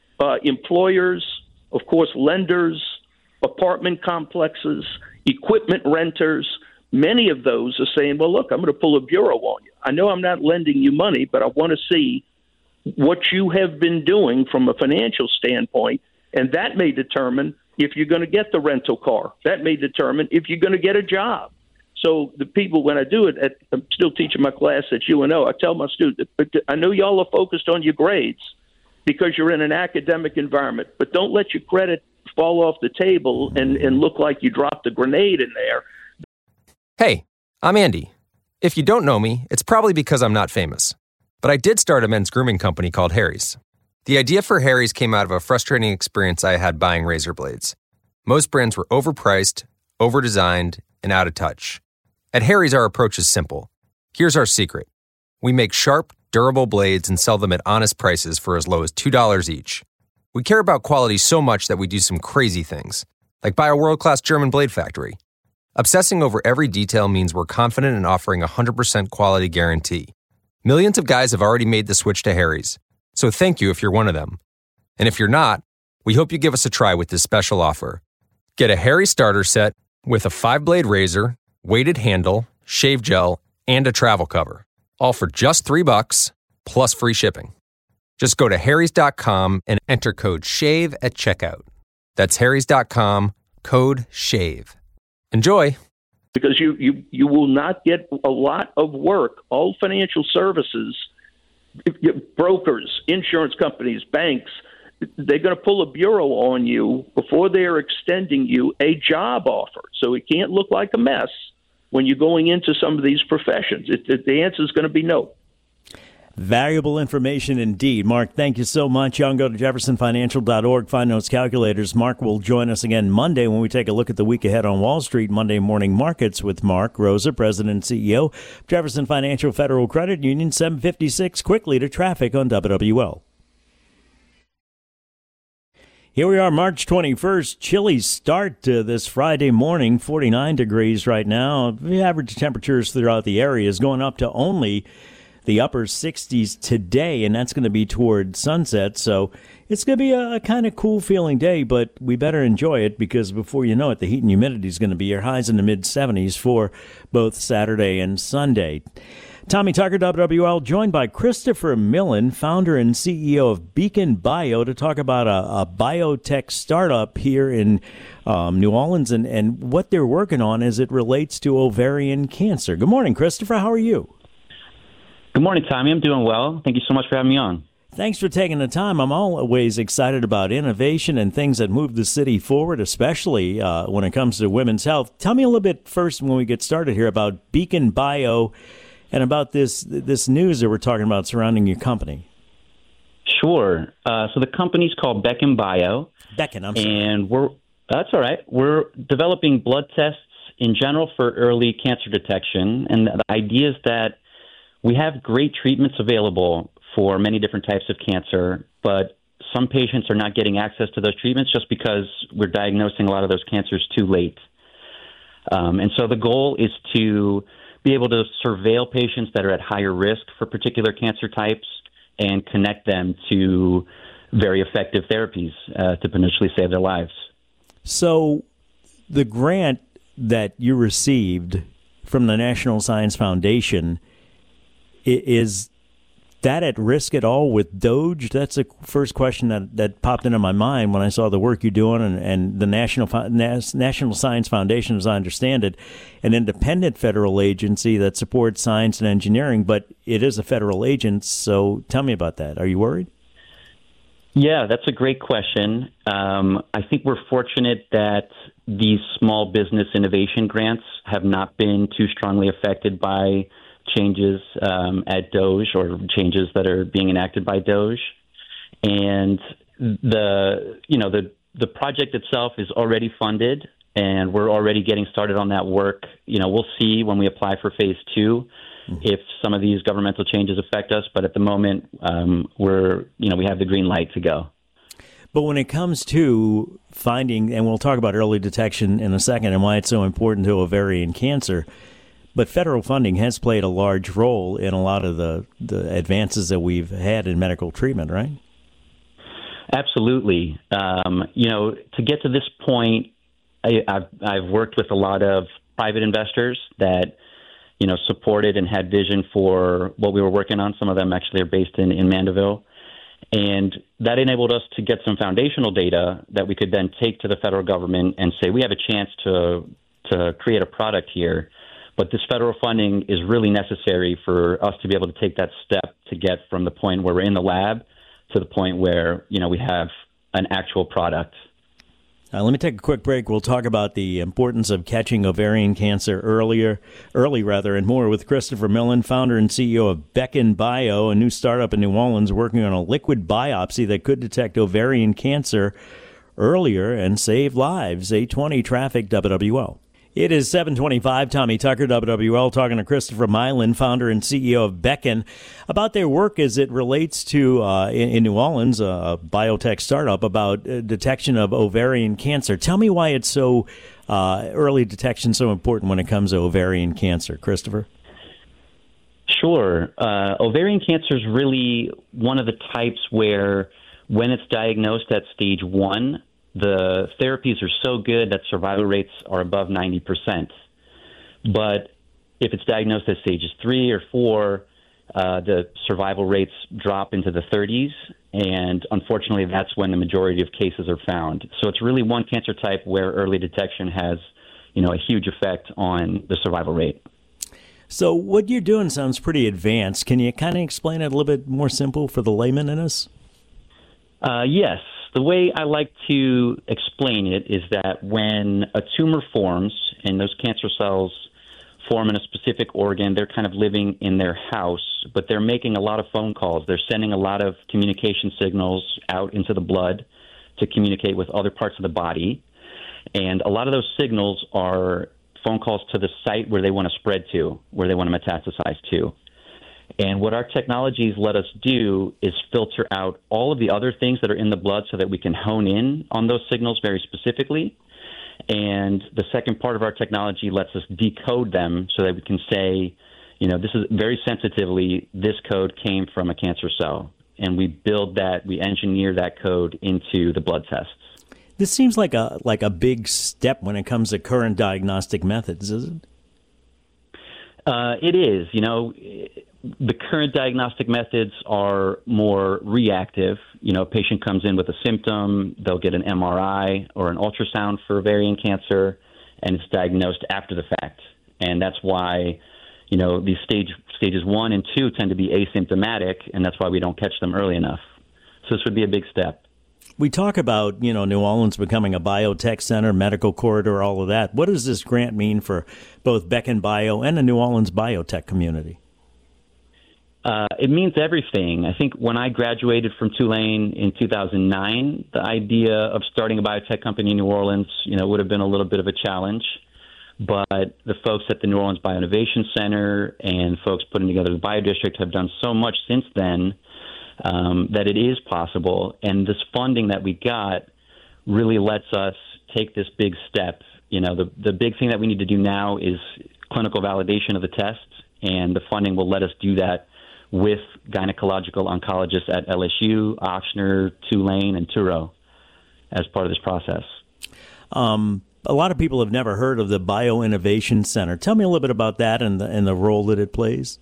Employers, of course, lenders, apartment complexes, equipment renters, many of those are saying, well, look, I'm going to pull a bureau on you. I know I'm not lending you money, but I want to see what you have been doing from a financial standpoint, and that may determine if you're going to get the rental car. That may determine if you're going to get a job. So the people, when I do it, I'm still teaching my class at UNO, I tell my students, I know y'all are focused on your grades because you're in an academic environment, but don't let your credit fall off the table and look like you dropped a grenade in there. Hey, I'm Andy. If you don't know me, it's probably because I'm not famous. But I did start a men's grooming company called Harry's. The idea for Harry's came out of a frustrating experience I had buying razor blades. Most brands were overpriced, overdesigned, and out of touch. At Harry's, our approach is simple. Here's our secret. We make sharp, durable blades and sell them at honest prices for as low as $2 each. We care about quality so much that we do some crazy things, like buy a world-class German blade factory. Obsessing over every detail means we're confident in offering a 100% quality guarantee. Millions of guys have already made the switch to Harry's, so thank you if you're one of them. And if you're not, we hope you give us a try with this special offer. Get a Harry starter set with a 5-blade razor, weighted handle, shave gel, and a travel cover, all for just $3 plus free shipping. Just go to harrys.com and enter code SHAVE at checkout. That's harrys.com, code SHAVE. Enjoy. Because you will not get a lot of work. All financial services, brokers, insurance companies, banks, they're going to pull a bureau on you before they're extending you a job offer. So it can't look like a mess when you're going into some of these professions. The answer is going to be no. Valuable information indeed. Mark, thank you so much. You can go to jeffersonfinancial.org, find those calculators. Mark will join us again Monday when we take a look at the week ahead on Wall Street. Monday Morning Markets with Mark Rosa, President and CEO, Jefferson Financial Federal Credit Union, 756. Quickly to traffic on WWL. Here we are, March 21st. Chilly start to this Friday morning, 49 degrees right now. The average temperatures throughout the area is going up to only the upper 60s today, and that's going to be toward sunset. So it's going to be a kind of cool feeling day, but we better enjoy it because before you know it, the heat and humidity is going to be your highs in the mid-70s for both Saturday and Sunday. Tommy Tucker, WWL, joined by Christopher Millen, founder and CEO of Beacon Bio, to talk about a biotech startup here in New Orleans and what they're working on as it relates to ovarian cancer. Good morning, Christopher. How are you? Good morning, Tommy. I'm doing well. Thank you so much for having me on. Thanks for taking the time. I'm always excited about innovation and things that move the city forward, especially when it comes to women's health. Tell me a little bit first when we get started here about Beacon Bio and about this news that we're talking about surrounding your company. Sure. So the company's called Beacon Bio. Beacon, I'm sorry. And that's all right. We're developing blood tests in general for early cancer detection. And the idea is that we have great treatments available for many different types of cancer, but some patients are not getting access to those treatments just because we're diagnosing a lot of those cancers too late. And so the goal is to be able to surveil patients that are at higher risk for particular cancer types and connect them to very effective therapies to potentially save their lives. So the grant that you received from the National Science Foundation, is that at risk at all with DOGE? That's the first question that popped into my mind when I saw the work you're doing and the National Science Foundation, as I understand it, an independent federal agency that supports science and engineering, but it is a federal agency. So tell me about that. Are you worried? Yeah, that's a great question. I think we're fortunate that these small business innovation grants have not been too strongly affected by changes at DOGE or changes that are being enacted by DOGE. And the project itself is already funded, and we're already getting started on that work. We'll see when we apply for phase 2 if some of these governmental changes affect us. But at the moment, we have the green light to go. But when it comes to finding, and we'll talk about early detection in a second and why it's so important to ovarian cancer, but federal funding has played a large role in a lot of the advances that we've had in medical treatment, right? Absolutely. To get to this point, I've worked with a lot of private investors that, supported and had vision for what we were working on. Some of them actually are based in Mandeville. And that enabled us to get some foundational data that we could then take to the federal government and say, we have a chance to create a product here. But this federal funding is really necessary for us to be able to take that step to get from the point where we're in the lab to the point where, we have an actual product. Let me take a quick break. We'll talk about the importance of catching ovarian cancer early, and more with Christopher Millen, founder and CEO of Beacon Bio, a new startup in New Orleans working on a liquid biopsy that could detect ovarian cancer earlier and save lives. 820 Traffic, WWL. It is 7:25. Tommy Tucker, WWL, talking to Christopher Milan, founder and CEO of Beckon, about their work as it relates to, in New Orleans, a biotech startup about detection of ovarian cancer. Tell me why it's so early detection so important when it comes to ovarian cancer, Christopher. Sure. Ovarian cancer is really one of the types where when it's diagnosed at stage 1, the therapies are so good that survival rates are above 90%. But if it's diagnosed at stages 3 or 4, the survival rates drop into the 30s, and unfortunately that's when the majority of cases are found. So it's really one cancer type where early detection has, a huge effect on the survival rate. So what you're doing sounds pretty advanced. Can you kind of explain it a little bit more simple for the layman in us? Yes. The way I like to explain it is that when a tumor forms and those cancer cells form in a specific organ, they're kind of living in their house, but they're making a lot of phone calls. They're sending a lot of communication signals out into the blood to communicate with other parts of the body. And a lot of those signals are phone calls to the site where they want to spread to, where they want to metastasize to. And what our technologies let us do is filter out all of the other things that are in the blood so that we can hone in on those signals very specifically. And the second part of our technology lets us decode them so that we can say, this is very sensitively, this code came from a cancer cell. And we engineer that code into the blood tests. This seems like a big step when it comes to current diagnostic methods, is it? It is. The current diagnostic methods are more reactive. A patient comes in with a symptom, they'll get an MRI or an ultrasound for ovarian cancer, and it's diagnosed after the fact. And that's why, these stages 1 and 2 tend to be asymptomatic, and that's why we don't catch them early enough. So this would be a big step. We talk about, New Orleans becoming a biotech center, medical corridor, all of that. What does this grant mean for both Beckon Bio and the New Orleans biotech community? It means everything. I think when I graduated from Tulane in 2009, the idea of starting a biotech company in New Orleans, would have been a little bit of a challenge. But the folks at the New Orleans Bioinnovation Center and folks putting together the BioDistrict have done so much since then that it is possible. And this funding that we got really lets us take this big step. The big thing that we need to do now is clinical validation of the tests, and the funding will let us do that with gynecological oncologists at LSU, Ochsner, Tulane, and Touro as part of this process. A lot of people have never heard of the Bioinnovation Center. Tell me a little bit about that and the role that it plays.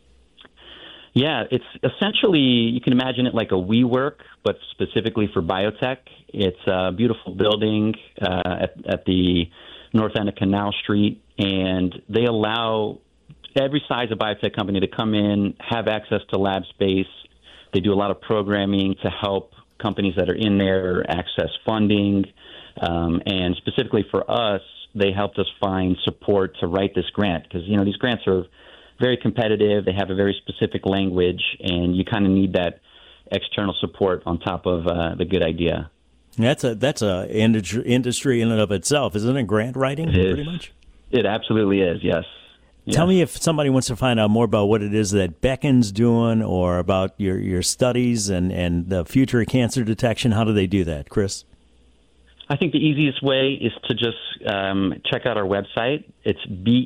Yeah, it's essentially, you can imagine it like a WeWork, but specifically for biotech. It's a beautiful building at the north end of Canal Street, and they allow every size of biotech company to come in, have access to lab space. They do a lot of programming to help companies that are in there access funding. And specifically for us, they helped us find support to write this grant because, these grants are very competitive. They have a very specific language, and you kind of need that external support on top of the good idea. That's a industry in and of itself, isn't it? Grant writing, pretty much? It absolutely is, yes. Tell me if somebody wants to find out more about what it is that Beckon's doing or about your studies and the future of cancer detection. How do they do that, Chris? I think the easiest way is to just check out our website. It's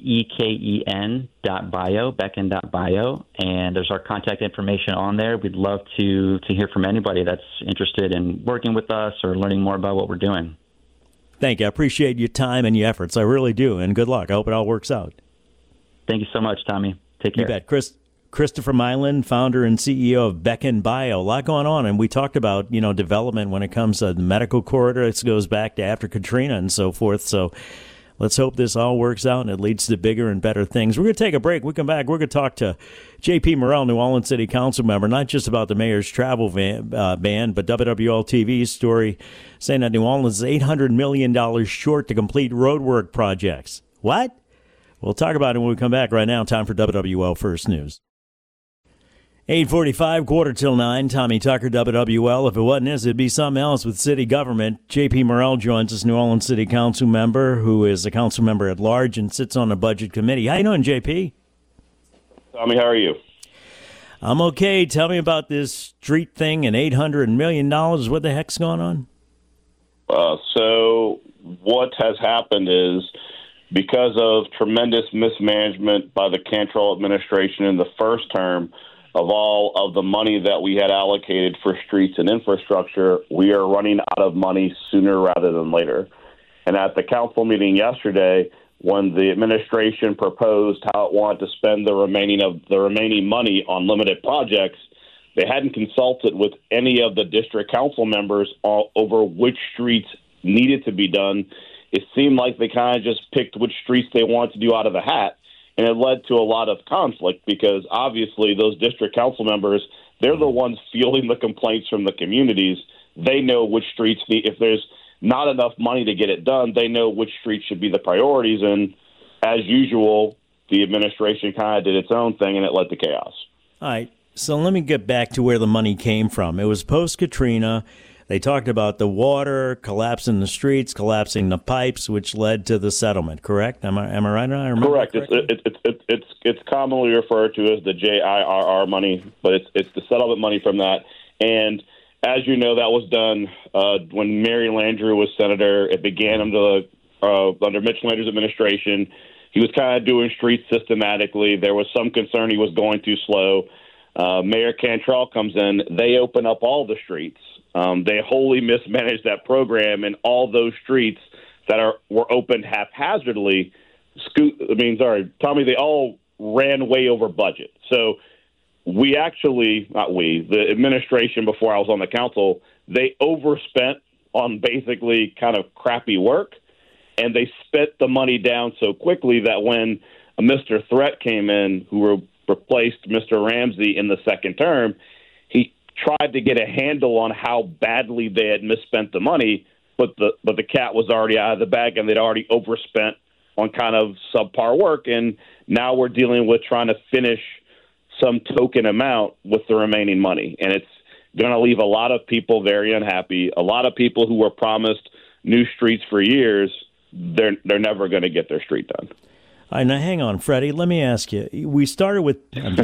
BEKEN.bio, Beckon.bio, and there's our contact information on there. We'd love to hear from anybody that's interested in working with us or learning more about what we're doing. Thank you. I appreciate your time and your efforts. I really do, and good luck. I hope it all works out. Thank you so much, Tommy. Take care. You bet. Christopher Milan, founder and CEO of Beckon Bio. A lot going on, and we talked about, development when it comes to the medical corridor. This goes back to after Katrina and so forth. So let's hope this all works out and it leads to bigger and better things. We're going to take a break. We come back. We're going to talk to J.P. Morrell, New Orleans City Council member, not just about the mayor's travel ban, but WWL TV's story saying that New Orleans is $800 million short to complete roadwork projects. What? We'll talk about it when we come back. Right now, time for WWL First News. 8:45, 8:45, Tommy Tucker, WWL. If it wasn't this, it'd be something else with city government. J.P. Morrell joins us, New Orleans City Council member, who is a council member at large and sits on the budget committee. How you doing, J.P.? Tommy, how are you? I'm okay. Tell me about this street thing and $800 million. What the heck's going on? So what has happened is, because of tremendous mismanagement by the Cantrell administration in the first term of all of the money that we had allocated for streets and infrastructure, we are running out of money sooner rather than later. And at the council meeting yesterday, when the administration proposed how it wanted to spend the remaining money on limited projects, they hadn't consulted with any of the district council members over which streets needed to be done. It seemed like they kind of just picked which streets they wanted to do out of the hat, and it led to a lot of conflict because obviously those district council members, they're the ones fielding the complaints from the communities. They know which streets need, if there's not enough money to get it done, they know which streets should be the priorities, and as usual, the administration kind of did its own thing, and it led to chaos. All right, so let me get back to where the money came from. It was post-Katrina. They talked about the water collapsing the streets, collapsing the pipes, which led to the settlement. Correct? Am I right? Correct. It's commonly referred to as the JIRR money, but it's the settlement money from that. And as you know, that was done when Mary Landrieu was senator. It began under Mitch Landrieu's administration. He was kind of doing streets systematically. There was some concern he was going too slow. Mayor Cantrell comes in. They open up all the streets. They wholly mismanaged that program, and all those streets that were opened haphazardly, Tommy, they all ran way over budget. So the administration before I was on the council, they overspent on basically kind of crappy work, and they spent the money down so quickly that when Mr. Threat came in, who replaced Mr. Ramsey in the second term, he tried to get a handle on how badly they had misspent the money, but the cat was already out of the bag, and they'd already overspent on kind of subpar work, and now we're dealing with trying to finish some token amount with the remaining money, and it's going to leave a lot of people very unhappy. A lot of people who were promised new streets for years, they're never going to get their street done. All right, now hang on, Freddie. Let me ask you. We started with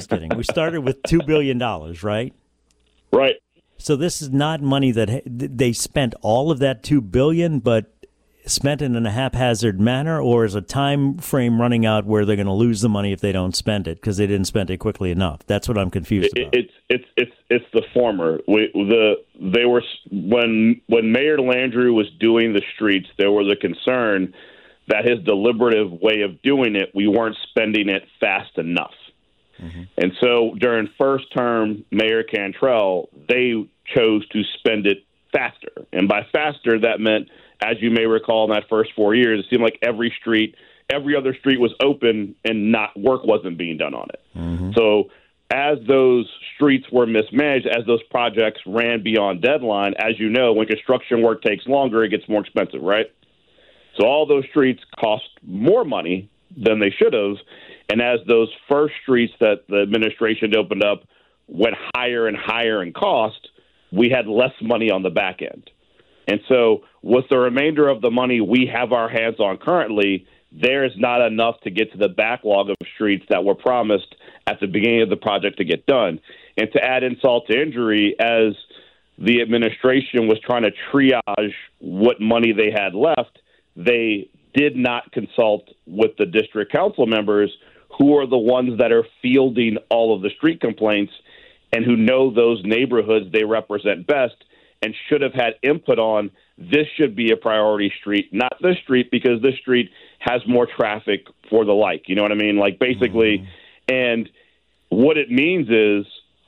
$2 billion, right? Right. So this is not money that they spent all of that $2 billion, but spent it in a haphazard manner, or is a time frame running out where they're going to lose the money if they don't spend it because they didn't spend it quickly enough? That's what I'm confused about. It's the former. They were when Mayor Landrieu was doing the streets, there was a concern that his deliberative way of doing it, we weren't spending it fast enough. Mm-hmm. And so during first term Mayor Cantrell, they chose to spend it faster. And by faster, that meant, as you may recall, in that first 4 years, it seemed like every other street was open and work wasn't being done on it. Mm-hmm. So as those streets were mismanaged, as those projects ran beyond deadline, as you know, when construction work takes longer, it gets more expensive, right? So all those streets cost more money than they should have. And as those first streets that the administration opened up went higher and higher in cost, we had less money on the back end. And so with the remainder of the money we have our hands on currently, there is not enough to get to the backlog of streets that were promised at the beginning of the project to get done. And to add insult to injury, as the administration was trying to triage what money they had left, they did not consult with the district council members, who are the ones that are fielding all of the street complaints and who know those neighborhoods they represent best and should have had input on, this should be a priority street, not this street, because this street has more traffic for the like. You know what I mean? Like, basically, and what it means is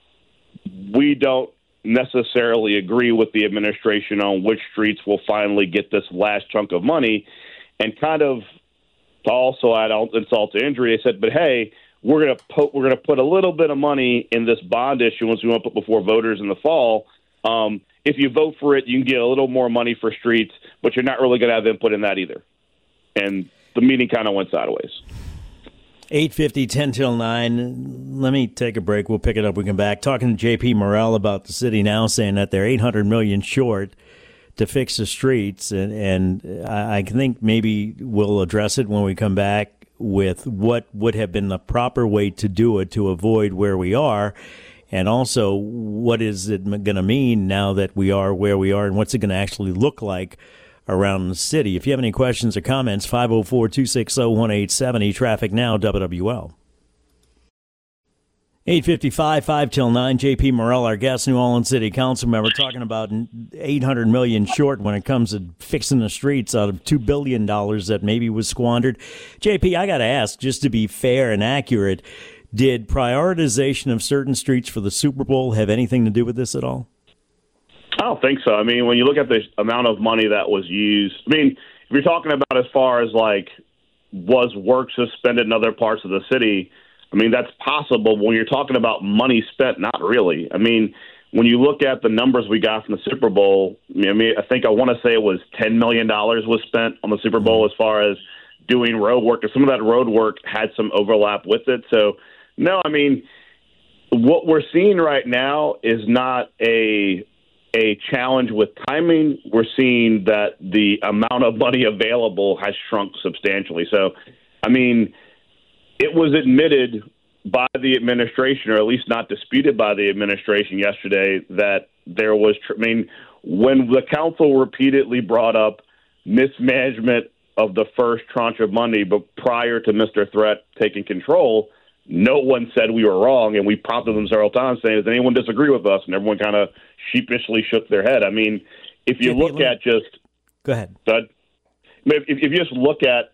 we don't necessarily agree with the administration on which streets will finally get this last chunk of money. And kind of to also add insult to injury, they said, but hey, we're going to put a little bit of money in this bond issuance we want to put before voters in the fall. If you vote for it, you can get a little more money for streets, but you're not really going to have input in that either. And the meeting kind of went sideways. 8:50, 10 till 9. Let me take a break. We'll pick it up. We come back. Talking to J.P. Morrell about the city now, saying that they're $800 million short to fix the streets. And I think maybe we'll address it when we come back with what would have been the proper way to do it to avoid where we are. And also, what is it going to mean now that we are where we are, and what's it going to actually look like around the city? If you have any questions or comments, 504-260-1870, Traffic Now, WWL. 8:55, 5 till 9. J.P. Morrell, our guest, New Orleans City Council member, talking about $800 million short when it comes to fixing the streets out of $2 billion that maybe was squandered. J.P., I got to ask, just to be fair and accurate, did prioritization of certain streets for the Super Bowl have anything to do with this at all? I don't think so. I mean, when you look at the amount of money that was used, I mean, if you're talking about as far as like was work suspended in other parts of the city, I mean, that's possible. When you're talking about money spent, not really. I mean, when you look at the numbers we got from the Super Bowl, I want to say it was $10 million was spent on the Super Bowl as far as doing road work. And some of that road work had some overlap with it. So, no, I mean, what we're seeing right now is not a challenge with timing. We're seeing that the amount of money available has shrunk substantially. So, I mean, it was admitted by the administration, or at least not disputed by the administration yesterday, that there was, when the council repeatedly brought up mismanagement of the first tranche of money, but prior to Mr. Threat taking control, no one said we were wrong, and we prompted them several times saying, does anyone disagree with us? And everyone kind of sheepishly shook their head. I mean, if you look at just... Go ahead. If you just look at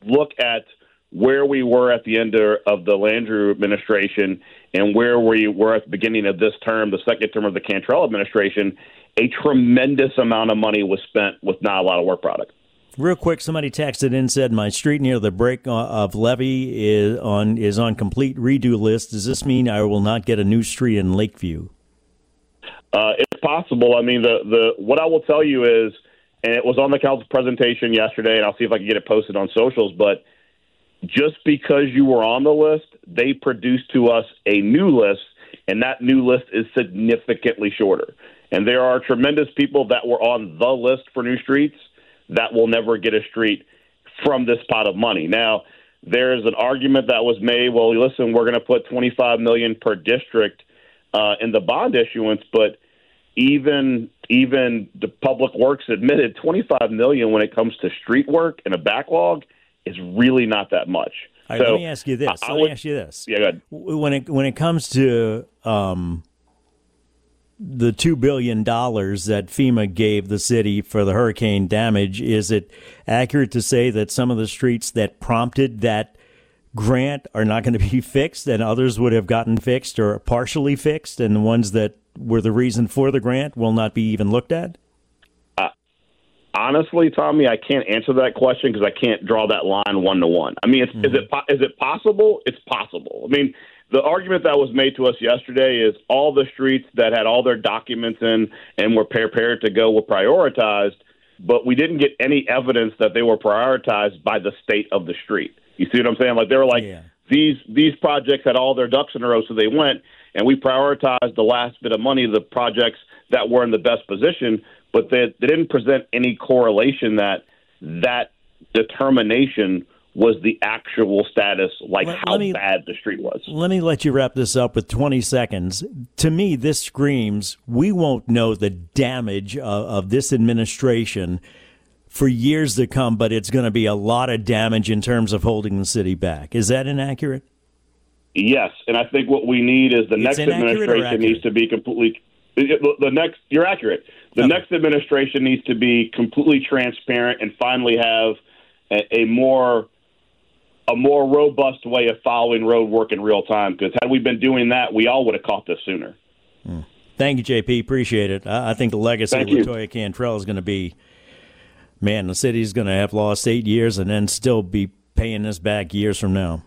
where we were at the end of the Landrieu administration and where we were at the beginning of this term, the second term of the Cantrell administration, a tremendous amount of money was spent with not a lot of work product. Real quick, somebody texted in and said, my street near the break of Levee is on complete redo list. Does this mean I will not get a new street in Lakeview? It's possible. I mean, what I will tell you is, and it was on the council presentation yesterday, and I'll see if I can get it posted on socials, but just because you were on the list, they produced to us a new list, and that new list is significantly shorter. And there are tremendous people that were on the list for new streets that will never get a street from this pot of money. Now, there's an argument that was made, well, listen, we're going to put $25 million per district in the bond issuance, but even the Public Works admitted $25 million when it comes to street work and a backlog is really not that much. All right, so let me ask you this. Yeah, go ahead. When it comes to the $2 billion that FEMA gave the city for the hurricane damage, is it accurate to say that some of the streets that prompted that grant are not going to be fixed and others would have gotten fixed or partially fixed, and the ones that were the reason for the grant will not be even looked at? Honestly, Tommy, I can't answer that question because I can't draw that line one-to-one. I mean, is it possible? It's possible. I mean, the argument that was made to us yesterday is all the streets that had all their documents in and were prepared to go were prioritized, but we didn't get any evidence that they were prioritized by the state of the street. You see what I'm saying? Like, they were like, these projects had all their ducks in a row, so they went, and we prioritized the last bit of money, the projects that were in the best position, but they didn't present any correlation that determination was the actual status, like how bad the street was. Let me let you wrap this up with 20 seconds. To me, this screams we won't know the damage of this administration for years to come, but it's going to be a lot of damage in terms of holding the city back. Is that inaccurate? Yes, and I think what we need is the next administration needs to be completely... You're accurate. The next administration needs to be completely transparent and finally have a more robust way of following road work in real time. Because had we been doing that, we all would have caught this sooner. Thank you, JP. Appreciate it. I think the legacy of LaToya Cantrell is going to be, man, the city's going to have lost 8 years and then still be paying this back years from now.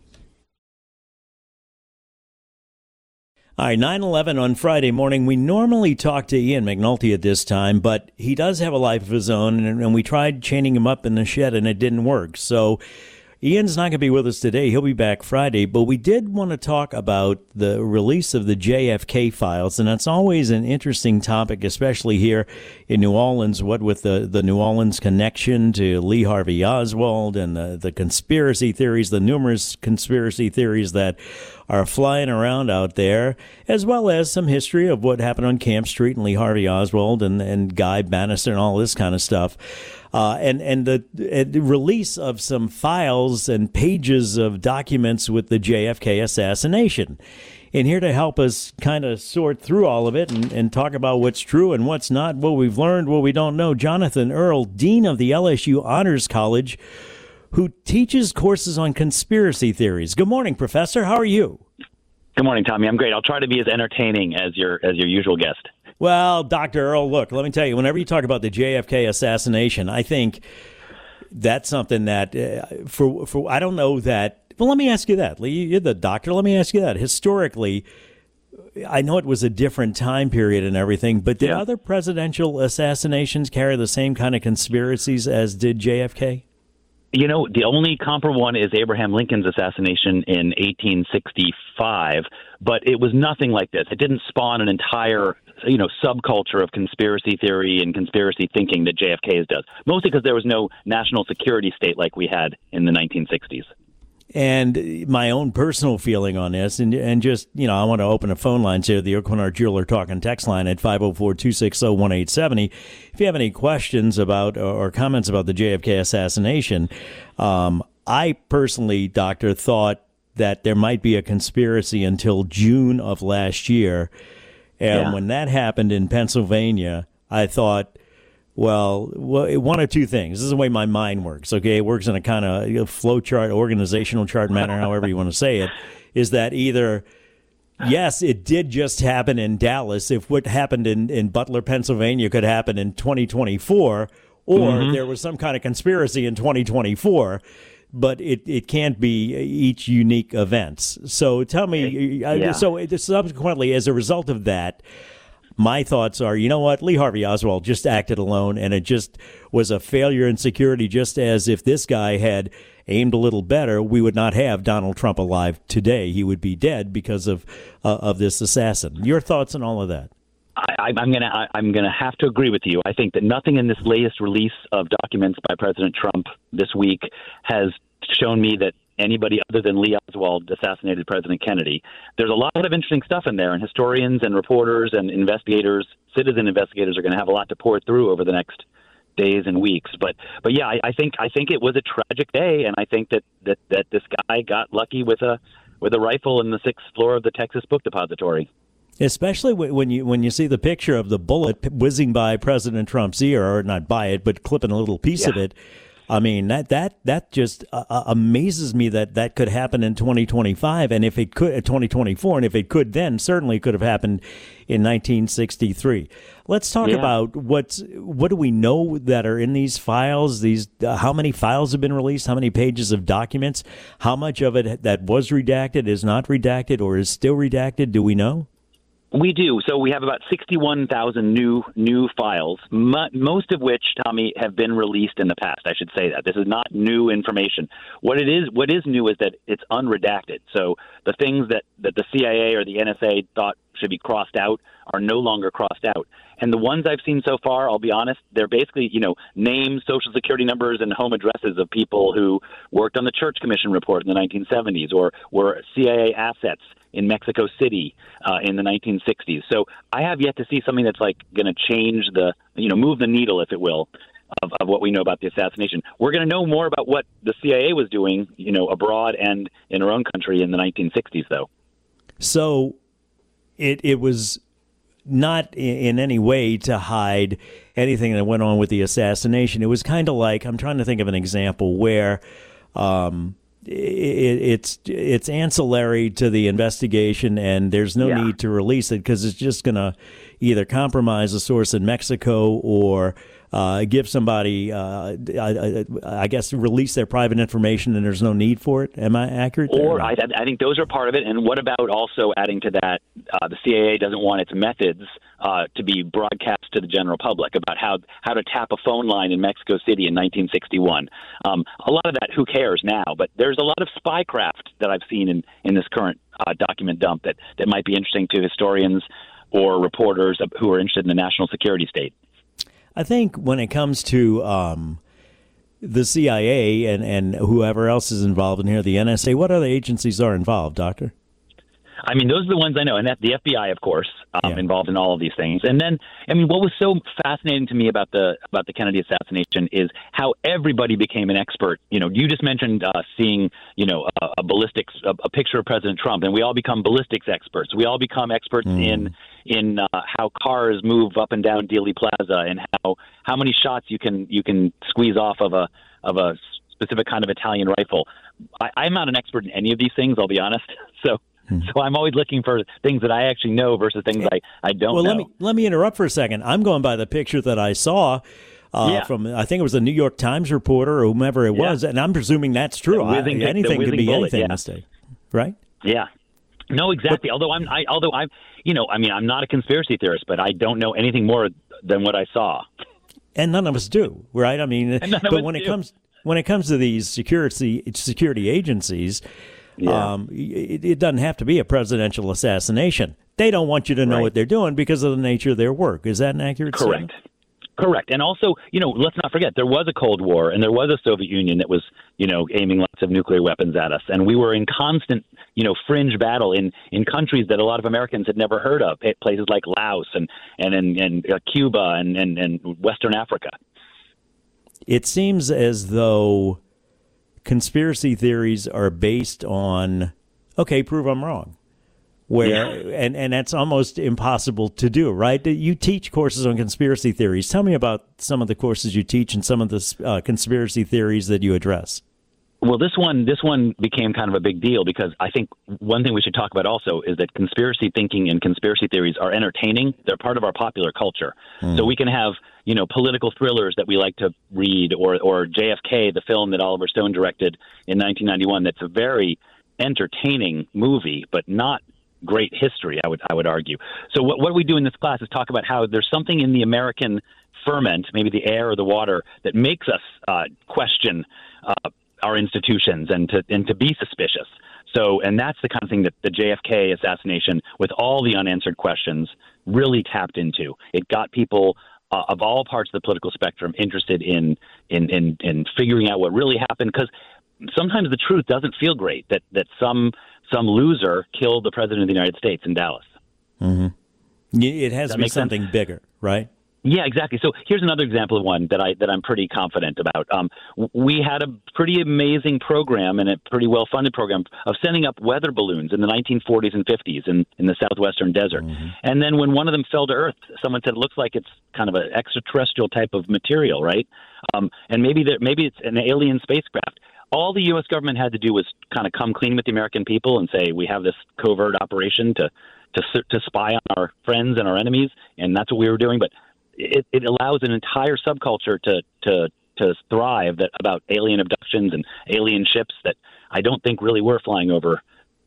All right, 9/11 on Friday morning. We normally talk to Ian McNulty at this time, but he does have a life of his own, and we tried chaining him up in the shed, and it didn't work. So Ian's not going to be with us today. He'll be back Friday. But we did want to talk about the release of the JFK files, and that's always an interesting topic, especially here in New Orleans, what with the New Orleans connection to Lee Harvey Oswald and the conspiracy theories, the numerous conspiracy theories that are flying around out there, as well as some history of what happened on Camp Street and Lee Harvey Oswald and Guy Bannister and all this kind of stuff. And the release of some files and pages of documents with the JFK assassination. And here to help us kind of sort through all of it and talk about what's true and what's not, what we've learned, what we don't know, Jonathan Earl, Dean of the LSU Honors College, who teaches courses on conspiracy theories. Good morning, Professor. How are you? Good morning, Tommy. I'm great. I'll try to be as entertaining as your usual guest. Well, Dr. Earl, look, let me tell you, whenever you talk about the JFK assassination, I think that's something that, for I don't know that, well, let me ask you that. You're the doctor. Let me ask you that. Historically, I know it was a different time period and everything, but did other presidential assassinations carry the same kind of conspiracies as did JFK? You know, the only comparable one is Abraham Lincoln's assassination in 1865, but it was nothing like this. It didn't spawn an entire, subculture of conspiracy theory and conspiracy thinking that JFK's does, mostly because there was no national security state like we had in the 1960s. And my own personal feeling on this, and just, I want to open a phone line to the Equinor Jeweler Talk and Text line at 504-260-1870. If you have any questions about or comments about the JFK assassination, I personally, Doctor, thought that there might be a conspiracy until June of last year. And when that happened in Pennsylvania, I thought, well, one of two things. This is the way my mind works, okay? It works in a kind of flow chart, organizational chart manner, however you want to say it, is that either, yes, it did just happen in Dallas, if what happened in Butler, Pennsylvania could happen in 2024, or there was some kind of conspiracy in 2024, but it can't be each unique events. So tell me, so subsequently, as a result of that, my thoughts are, you know what, Lee Harvey Oswald just acted alone, and it just was a failure in security, just as if this guy had aimed a little better, we would not have Donald Trump alive today. He would be dead because of this assassin. Your thoughts on all of that? I'm gonna have to agree with you. I think that nothing in this latest release of documents by President Trump this week has shown me that anybody other than Lee Oswald assassinated President Kennedy. There's a lot of interesting stuff in there, and historians and reporters and investigators, citizen investigators, are going to have a lot to pour through over the next days and weeks. But yeah, I think it was a tragic day, and I think that this guy got lucky with a rifle in the 6th floor of the Texas Book Depository. Especially when you see the picture of the bullet whizzing by President Trump's ear, or not by it, but clipping a little piece of it. I mean, that just amazes me that could happen in 2025, and if it could, 2024, and if it could, then certainly could have happened in 1963. Let's talk about what do we know that are in these files? These how many files have been released? How many pages of documents? How much of it that was redacted is not redacted or is still redacted? Do we know? We do. So we have about 61,000 new files, most of which, Tommy, have been released in the past. I should say that. This is not new information. What is new is that it's unredacted. So the things that the CIA or the NSA thought should be crossed out are no longer crossed out. And the ones I've seen so far, I'll be honest, they're basically, names, social security numbers, and home addresses of people who worked on the Church Commission report in the 1970s or were CIA assets in Mexico City in the 1960s. So I have yet to see something that's like going to change move the needle, if it will, of what we know about the assassination. We're going to know more about what the CIA was doing, abroad and in our own country in the 1960s, though. So it was not in any way to hide anything that went on with the assassination. It was kind of like, I'm trying to think of an example where it's ancillary to the investigation, and there's no need to release it because it's just going to either compromise a source in Mexico or give somebody, I guess, release their private information and there's no need for it. Am I accurate? Or I think those are part of it. And what about also adding to that, the CIA doesn't want its methods to be broadcast to the general public about how to tap a phone line in Mexico City in 1961. A lot of that, who cares now? But there's a lot of spycraft that I've seen in this current document dump that might be interesting to historians or reporters who are interested in the national security state. I think when it comes to the CIA and whoever else is involved in here, the NSA, what other agencies are involved, Doctor? I mean, those are the ones I know, and the FBI, of course, involved in all of these things. And then, I mean, what was so fascinating to me about the Kennedy assassination is how everybody became an expert. You know, you just mentioned seeing, a ballistics, a picture of President Trump, and we all become ballistics experts. We all become experts in how cars move up and down Dealey Plaza, and how many shots you can squeeze off of a specific kind of Italian rifle. I'm not an expert in any of these things, I'll be honest. So I'm always looking for things that I actually know versus things I don't know. Let me interrupt for a second. I'm going by the picture that I saw from, I think it was a New York Times reporter or whomever it was, and I'm presuming that's true. Anything could be anything, mistake, right? Yeah. No, exactly. I'm not a conspiracy theorist, but I don't know anything more than what I saw. And none of us do, right? I mean, but when it comes to these security agencies, it doesn't have to be a presidential assassination. They don't want you to know what they're doing because of the nature of their work. Is that an accurate statement? Correct. And also, let's not forget, there was a Cold War and there was a Soviet Union that was, aiming lots of nuclear weapons at us. And we were in constant, fringe battle in countries that a lot of Americans had never heard of, places like Laos and Cuba and Western Africa. It seems as though conspiracy theories are based on, prove I'm wrong. And that's almost impossible to do, right? You teach courses on conspiracy theories. Tell me about some of the courses you teach and some of the conspiracy theories that you address. Well, this one became kind of a big deal because I think one thing we should talk about also is that conspiracy thinking and conspiracy theories are entertaining. They're part of our popular culture. So we can have, political thrillers that we like to read or JFK, the film that Oliver Stone directed in 1991. That's a very entertaining movie, but not great history, I would argue. So what we do in this class is talk about how there's something in the American ferment, maybe the air or the water, that makes us question our institutions and to be suspicious. So, and that's the kind of thing that the JFK assassination, with all the unanswered questions, really tapped into. It got people of all parts of the political spectrum interested in figuring out what really happened, because sometimes the truth doesn't feel great, that some loser killed the president of the United States in Dallas. Mm-hmm. It has to be something bigger, right? Yeah, exactly. So here's another example of one that I'm pretty confident about. We had a pretty amazing program and a pretty well-funded program of sending up weather balloons in the 1940s and 50s in the southwestern desert. Mm-hmm. And then when one of them fell to Earth, someone said it looks like it's kind of an extraterrestrial type of material, right? And maybe it's an alien spacecraft. All the U.S. government had to do was kind of come clean with the American people and say, we have this covert operation to spy on our friends and our enemies, and that's what we were doing. But it allows an entire subculture to thrive about alien abductions and alien ships that I don't think really were flying over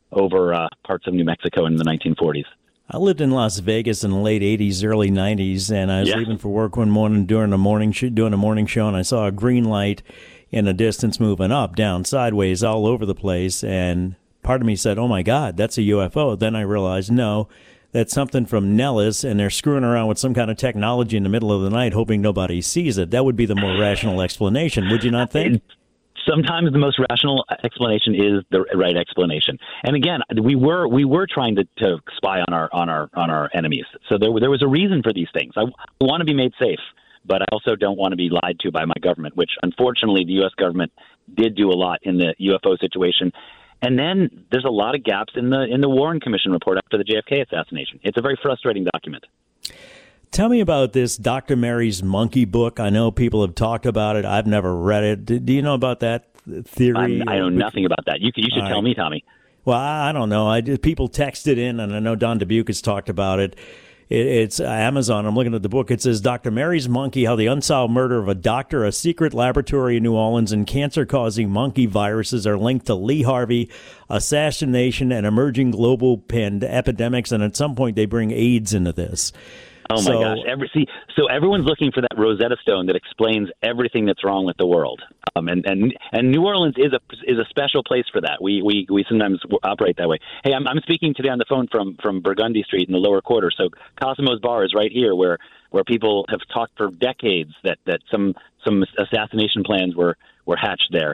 parts of New Mexico in the 1940s. I lived in Las Vegas in the late 80s, early 90s, and I was leaving for work one morning doing a morning show, and I saw a green light in the distance moving up, down, sideways, all over the place, and part of me said, oh my God, that's a UFO. Then I realized, no, that's something from Nellis, and they're screwing around with some kind of technology in the middle of the night, hoping nobody sees it. That would be the more rational explanation, would you not think? Sometimes the most rational explanation is the right explanation. And again, we were trying to spy on our enemies. So there was a reason for these things. I want to be made safe, but I also don't want to be lied to by my government, which unfortunately the U.S. government did do a lot in the UFO situation. And then there's a lot of gaps in the Warren Commission report after the JFK assassination. It's a very frustrating document. Tell me about this Dr. Mary's monkey book. I know people have talked about it. I've never read it. Do you know about that theory? I know nothing about that. You should tell me, Tommy. Well, I don't know. People texted in, and I know Don Dubuque has talked about it. It's Amazon. I'm looking at the book. It says Dr. Mary's Monkey, How the Unsolved Murder of a Doctor, a Secret Laboratory in New Orleans, and Cancer-Causing Monkey Viruses are linked to Lee Harvey, assassination, and emerging global epidemics. And at some point, they bring AIDS into this. Oh my gosh! So everyone's looking for that Rosetta Stone that explains everything that's wrong with the world. And New Orleans is a special place for that. We sometimes operate that way. Hey, I'm speaking today on the phone from Burgundy Street in the lower quarter. So Cosimo's Bar is right here, where people have talked for decades that some assassination plans were hatched there.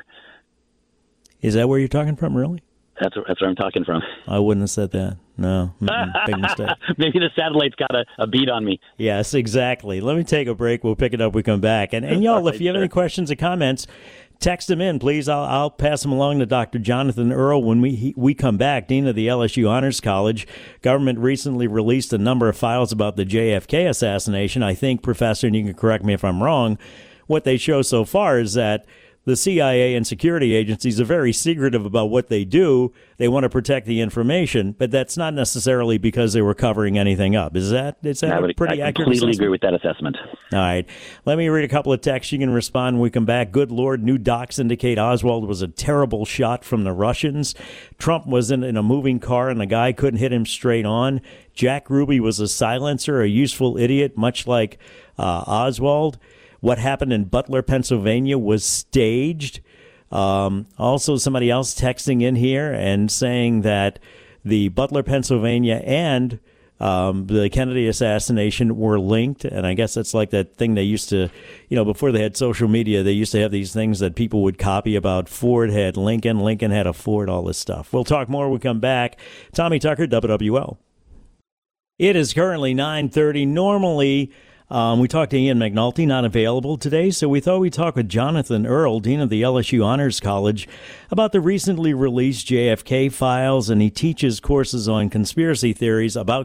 Is that where you're talking from? Really? That's where I'm talking from. I wouldn't have said that. No, big mistake. Maybe the satellite's got a beat on me. Yes, exactly. Let me take a break. We'll pick it up when we come back. And y'all, if you have any questions or comments, text them in, please. I'll pass them along to Dr. Jonathan Earl when we come back. Dean of the LSU Honors College. Government recently released a number of files about the JFK assassination. I think, Professor, and you can correct me if I'm wrong, what they show so far is that the CIA and security agencies are very secretive about what they do. They want to protect the information, but that's not necessarily because they were covering anything up. Is that a pretty accurate I completely assessment? agree with that assessment. All right. Let me read a couple of texts. You can respond when we come back. Good Lord, new docs indicate Oswald was a terrible shot from the Russians. Trump was in a moving car and the guy couldn't hit him straight on. Jack Ruby was a silencer, a useful idiot, much like Oswald. What happened in Butler, Pennsylvania was staged. Also, somebody else texting in here and saying that the Butler, Pennsylvania and the Kennedy assassination were linked. And I guess that's like that thing they used to, before they had social media, they used to have these things that people would copy about Ford had Lincoln, Lincoln had a Ford, all this stuff. We'll talk more when we come back. Tommy Tucker, WWL. It is currently 9:30. Normally, we talked to Ian McNulty, not available today, so we thought we'd talk with Jonathan Earl, Dean of the LSU Honors College, about the recently released JFK files, and he teaches courses on conspiracy theories, and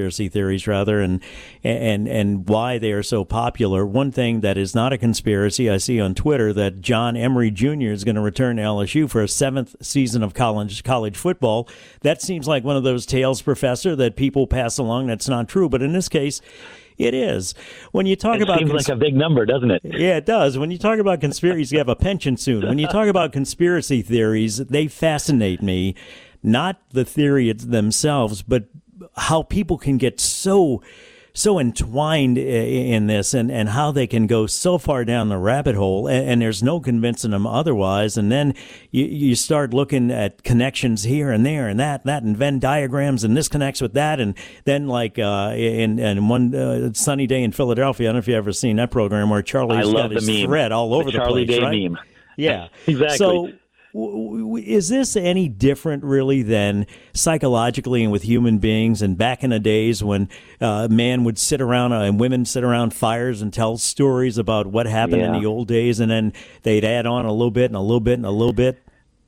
why they are so popular. One thing that is not a conspiracy, I see on Twitter that John Emery Jr. is going to return to LSU for a 7th season of college football. That seems like one of those tales, Professor, that people pass along. That's not true, but in this case, it is. When you talk about seems like a big number, doesn't it? Yeah, it does. When you talk about conspiracies, you have a pension soon. When you talk about conspiracy theories, they fascinate me. Not the theory themselves, but how people can get so entwined in this and how they can go so far down the rabbit hole and there's no convincing them otherwise. And then you start looking at connections here and there and that and Venn diagrams and this connects with that. And then like in one sunny day in Philadelphia, I don't know if you've ever seen that program where Charlie's got his thread all over the Charlie place, Day right? meme. Yeah, exactly. So is this any different, really, than psychologically and with human beings? And back in the days when man would sit around and women sit around fires and tell stories about what happened in the old days, and then they'd add on a little bit and a little bit and a little bit?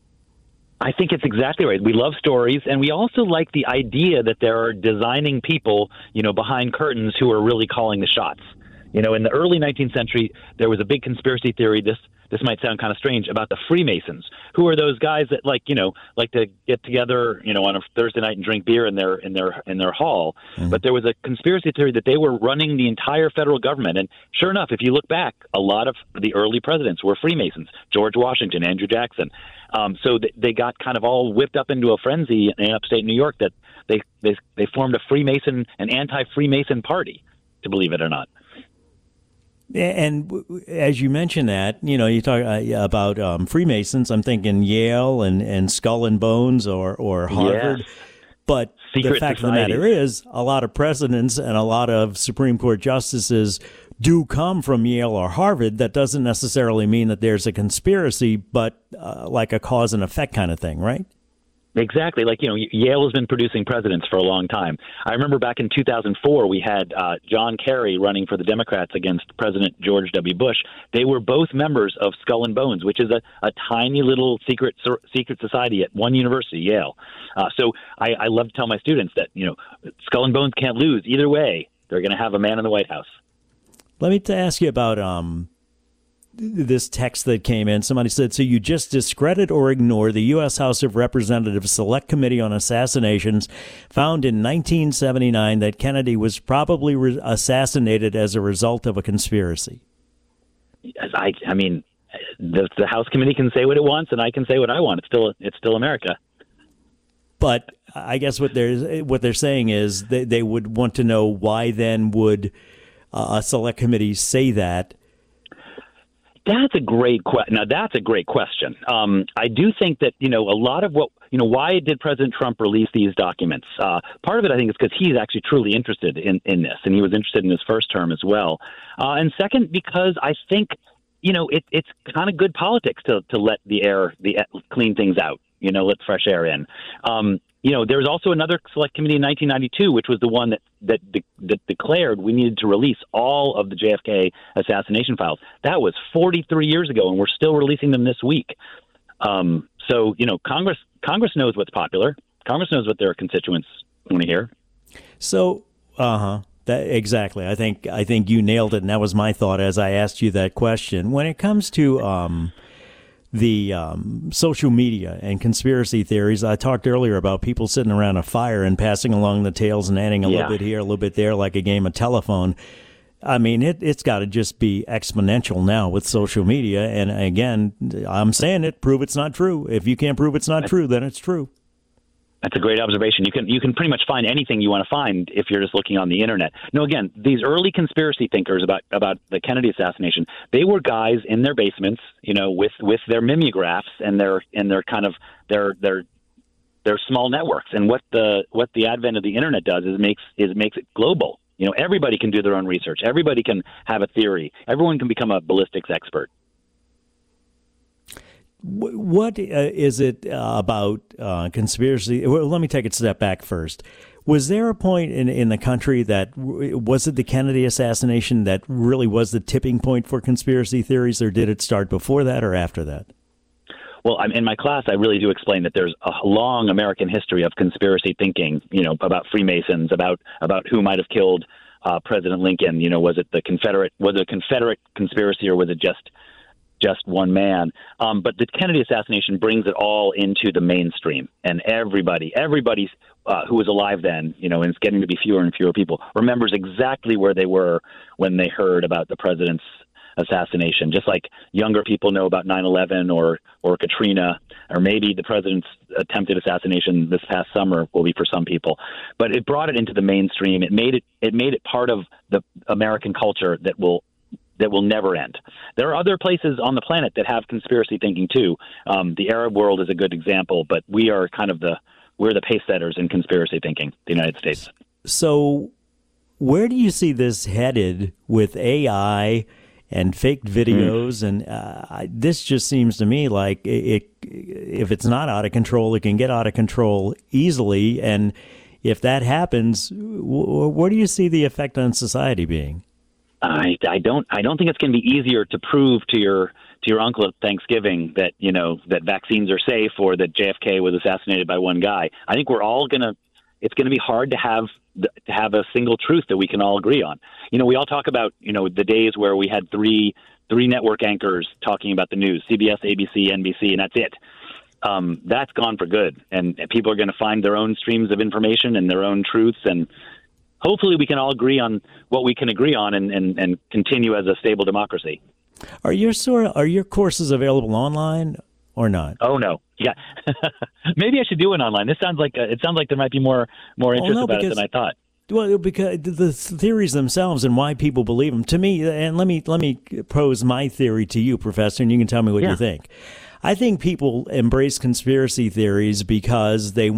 I think it's exactly right. We love stories, and we also like the idea that there are designing people, behind curtains who are really calling the shots. In the early 19th century, there was a big conspiracy theory. This might sound kind of strange, about the Freemasons, who are those guys that like to get together, on a Thursday night and drink beer in their hall. Mm-hmm. But there was a conspiracy theory that they were running the entire federal government. And sure enough, if you look back, a lot of the early presidents were Freemasons: George Washington, Andrew Jackson. So they got kind of all whipped up into a frenzy in upstate New York that they formed an anti-Freemason party, to believe it or not. And as you mentioned that, you talk about Freemasons, I'm thinking Yale and Skull and Bones or Harvard. Yes. But the fact of the matter is, a lot of presidents and a lot of Supreme Court justices do come from Yale or Harvard. That doesn't necessarily mean that there's a conspiracy, but like a cause and effect kind of thing, right? Exactly. Yale has been producing presidents for a long time. I remember back in 2004, we had John Kerry running for the Democrats against President George W. Bush. They were both members of Skull and Bones, which is a tiny little secret society at one university, Yale. So I love to tell my students that, Skull and Bones can't lose. Either way, they're going to have a man in the White House. Let me ask you about this text that came in. Somebody said, so you just discredit or ignore the U.S. House of Representatives Select Committee on Assassinations found in 1979 that Kennedy was probably assassinated as a result of a conspiracy. I mean, the House committee can say what it wants, and I can say what I want. It's still America. But I guess what they're saying is they would want to know why then would a select committee say that. That's a great question. Now, that's a great question. I do think that, a lot of what, why did President Trump release these documents? Part of it, I think, is because he's actually truly interested in this, and he was interested in his first term as well. And second, because I think, it's kind of good politics to let clean things out, let fresh air in. There was also another select committee in 1992, which was the one that declared we needed to release all of the JFK assassination files. That was 43 years ago, and we're still releasing them this week. So, Congress knows what's popular. Congress knows what their constituents want to hear. So, exactly. I think you nailed it, and that was my thought as I asked you that question. When it comes to the social media and conspiracy theories, I talked earlier about people sitting around a fire and passing along the tales and adding a little bit here, a little bit there, like a game of telephone. I mean, it's got to just be exponential now with social media. And again, I'm saying it, prove it's not true. If you can't prove it's not true, then it's true. That's a great observation. You can pretty much find anything you want to find if you're just looking on the internet. No, again, these early conspiracy thinkers about the Kennedy assassination, they were guys in their basements, with their mimeographs and their kind of their small networks. And what the advent of the internet does is makes it global. Everybody can do their own research. Everybody can have a theory. Everyone can become a ballistics expert. What is it about conspiracy? Well, let me take a step back first. Was there a point in the country was it the Kennedy assassination that really was the tipping point for conspiracy theories, or did it start before that or after that? Well, in my class, I really do explain that there's a long American history of conspiracy thinking, about Freemasons, about who might have killed President Lincoln. Was it a Confederate conspiracy, or was it just one man? But the Kennedy assassination brings it all into the mainstream, and everybody who was alive then, and it's getting to be fewer and fewer people, remembers exactly where they were when they heard about the president's assassination. Just like younger people know about 9/11 or Katrina, or maybe the president's attempted assassination this past summer will be for some people. But it brought it into the mainstream. It made it part of the American culture that will never end. There are other places on the planet that have conspiracy thinking too. The Arab world is a good example, but we are we're the pace setters in conspiracy thinking, the United States. So where do you see this headed with AI and faked videos? And this just seems to me like if it's not out of control, it can get out of control easily. And if that happens, where do you see the effect on society being? I don't think it's going to be easier to prove to your uncle at Thanksgiving that that vaccines are safe, or that JFK was assassinated by one guy. I think it's going to be hard to have a single truth that we can all agree on. We all talk about the days where we had three network anchors talking about the news: CBS, ABC, NBC, and that's it. That's gone for good, and people are going to find their own streams of information and their own truths, and hopefully we can all agree on what we can agree on and continue as a stable democracy. Are your courses available online or not? Oh, no. Yeah. Maybe I should do it online. It sounds like there might be more interest about it than I thought. Well, because the theories themselves and why people believe them, to me, and let me pose my theory to you, Professor, and you can tell me what you think. I think people embrace conspiracy theories because they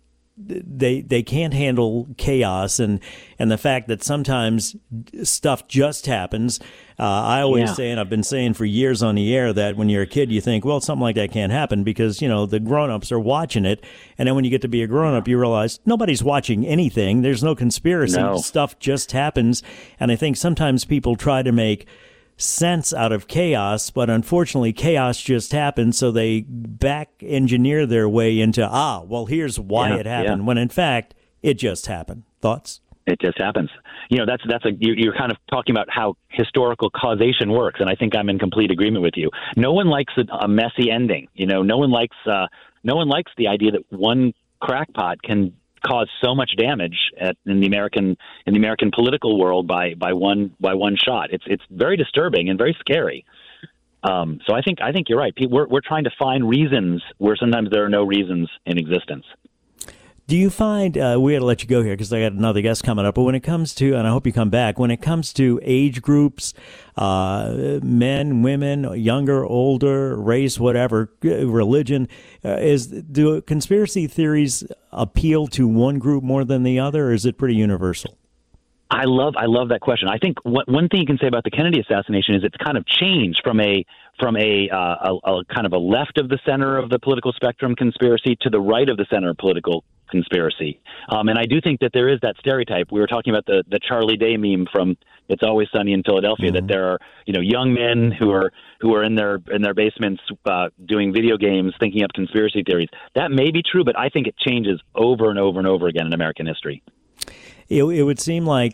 can't handle chaos and the fact that sometimes stuff just happens. I always say, and I've been saying for years on the air, that when you're a kid, you think, well, something like that can't happen because, the grown-ups are watching it. And then when you get to be a grown-up, you realize nobody's watching anything. There's no conspiracy. No. Stuff just happens. And I think sometimes people try to make sense out of chaos, but unfortunately chaos just happened, so they back engineer their way into here's why it happened, when in fact it just happened. Thoughts? It just happens. You're kind of talking about how historical causation works, and I think I'm in complete agreement with you. No one likes a messy ending. No one likes the idea that one crackpot can cause so much damage in the American political world by one shot. It's very disturbing and very scary. So I think you're right. We're trying to find reasons where sometimes there are no reasons in existence. Do you find, we got to let you go here because I got another guest coming up, but when it comes to, and I hope you come back, when it comes to age groups, men, women, younger, older, race, whatever, religion, do conspiracy theories appeal to one group more than the other, or is it pretty universal? I love that question. I think one thing you can say about the Kennedy assassination is it's kind of changed from a kind of a left of the center of the political spectrum conspiracy to the right of the center political conspiracy. And I do think that there is that stereotype. We were talking about the Charlie Day meme from It's Always Sunny in Philadelphia, that there are young men who are in their basements doing video games, thinking up conspiracy theories. That may be true, but I think it changes over and over and over again in American history. It would seem like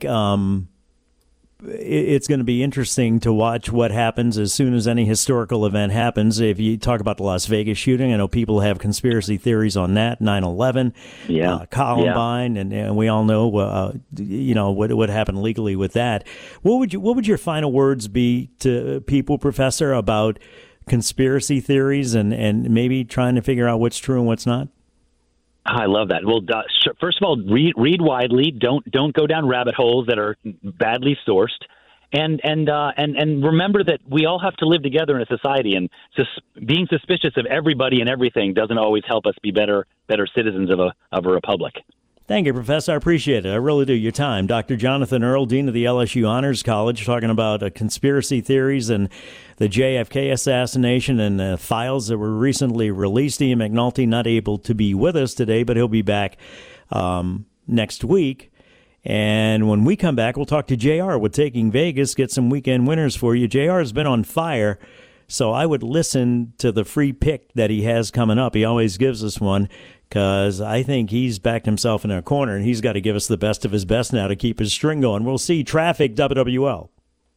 it's going to be interesting to watch what happens as soon as any historical event happens. If you talk about the Las Vegas shooting, I know people have conspiracy theories on that, 9/11, Columbine, and we all know, what happened legally with that. What would your final words be to people, Professor, about conspiracy theories and maybe trying to figure out what's true and what's not? I love that. Well, first of all, read widely. Don't go down rabbit holes that are badly sourced, and remember that we all have to live together in a society. And being suspicious of everybody and everything doesn't always help us be better citizens of a republic. Thank you, Professor. I appreciate it. I really do. Your time. Dr. Jonathan Earl, Dean of the LSU Honors College, talking about conspiracy theories and the JFK assassination and files that were recently released. Ian McNulty not able to be with us today, but he'll be back next week. And when we come back, we'll talk to JR with Taking Vegas, get some weekend winners for you. JR has been on fire, so I would listen to the free pick that he has coming up. He always gives us one, because I think he's backed himself in a corner, and he's got to give us the best of his best now to keep his string going. We'll see. Traffic, WWL.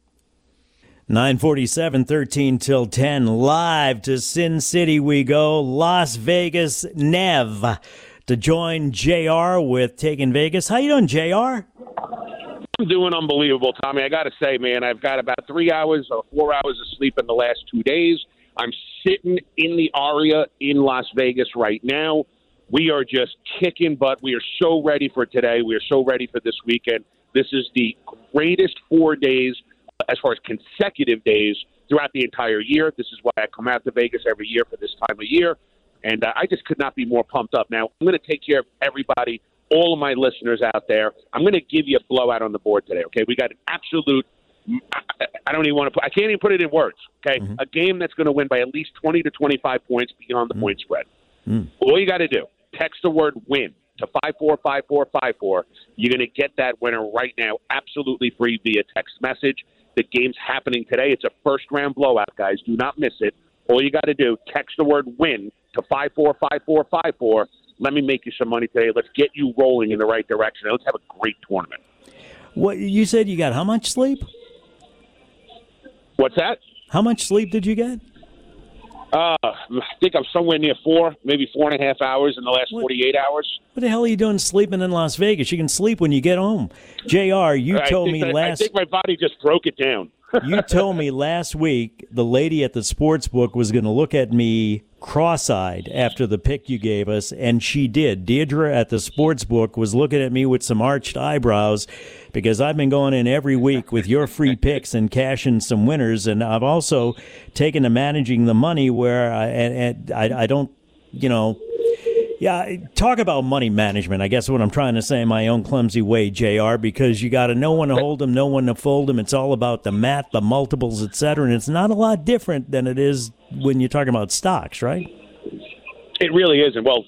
9:47, 13 till 10. Live to Sin City we go. Las Vegas, Nev, to join JR with Taking Vegas. How you doing, JR? I'm doing unbelievable, Tommy. I got to say, man, I've got about 3 hours or 4 hours of sleep in the last 2 days. I'm sitting in the Aria in Las Vegas right now. We are just kicking butt. We are so ready for today. We are so ready for this weekend. This is the greatest 4 days as far as consecutive days throughout the entire year. This is why I come out to Vegas every year for this time of year. And I just could not be more pumped up. Now, I'm going to take care of everybody, all of my listeners out there. I'm going to give you a blowout on the board today, okay? We got an absolute – I don't even want to – I can't even put it in words, okay? Mm-hmm. A game that's going to win by at least 20 to 25 points beyond the point spread. All you got to do, text the word WIN to 545454. You're going to get that winner right now, absolutely free via text message. The game's happening today. It's a first-round blowout, guys. Do not miss it. All you got to do, text the word WIN to 545454. Let me make you some money today. Let's get you rolling in the right direction. Let's have a great tournament. What you said you got how much sleep? What's that? How much sleep did you get? I think I'm somewhere near 4, maybe 4.5 hours in the last 48 hours. What the hell are you doing sleeping in Las Vegas? You can sleep when you get home. JR, you told me I think my body just broke it down. You told me last week the lady at the sports book was going to look at me cross-eyed after the pick you gave us, and she did. Deirdre at the sports book was looking at me with some arched eyebrows because I've been going in every week with your free picks and cashing some winners, and I've also taken to managing the money where I don't, talk about money management. I guess what I'm trying to say in my own clumsy way, JR, because you got to know when to hold them, know when to fold them. It's all about the math, the multiples, et cetera, and it's not a lot different than it is when you're talking about stocks, right? It really isn't. Well,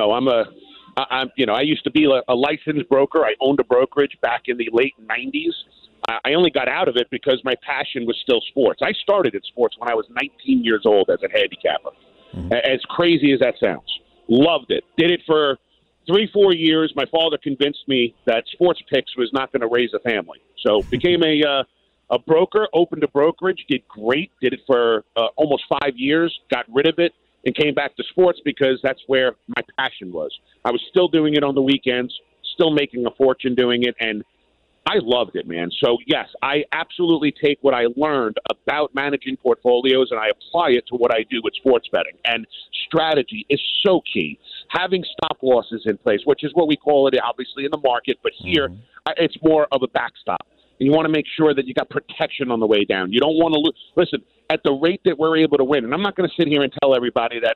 I used to be a licensed broker. I owned a brokerage back in the late 90s. I only got out of it because my passion was still sports. I started in sports when I was 19 years old as a handicapper. Mm-hmm. As crazy as that sounds. Loved it. Did it for 3-4 years, my father convinced me that Sports Picks was not going to raise a family. So became a broker, opened a brokerage, did great, did it for almost 5 years, got rid of it, and came back to sports because that's where my passion was. I was still doing it on the weekends, still making a fortune doing it, and I loved it, man. So, yes, I absolutely take what I learned about managing portfolios and I apply it to what I do with sports betting. And strategy is so key. Having stop losses in place, which is what we call it, obviously, in the market, but here it's more of a backstop. And you want to make sure that you got protection on the way down. You don't want to lose. Listen, at the rate that we're able to win, and I'm not going to sit here and tell everybody that,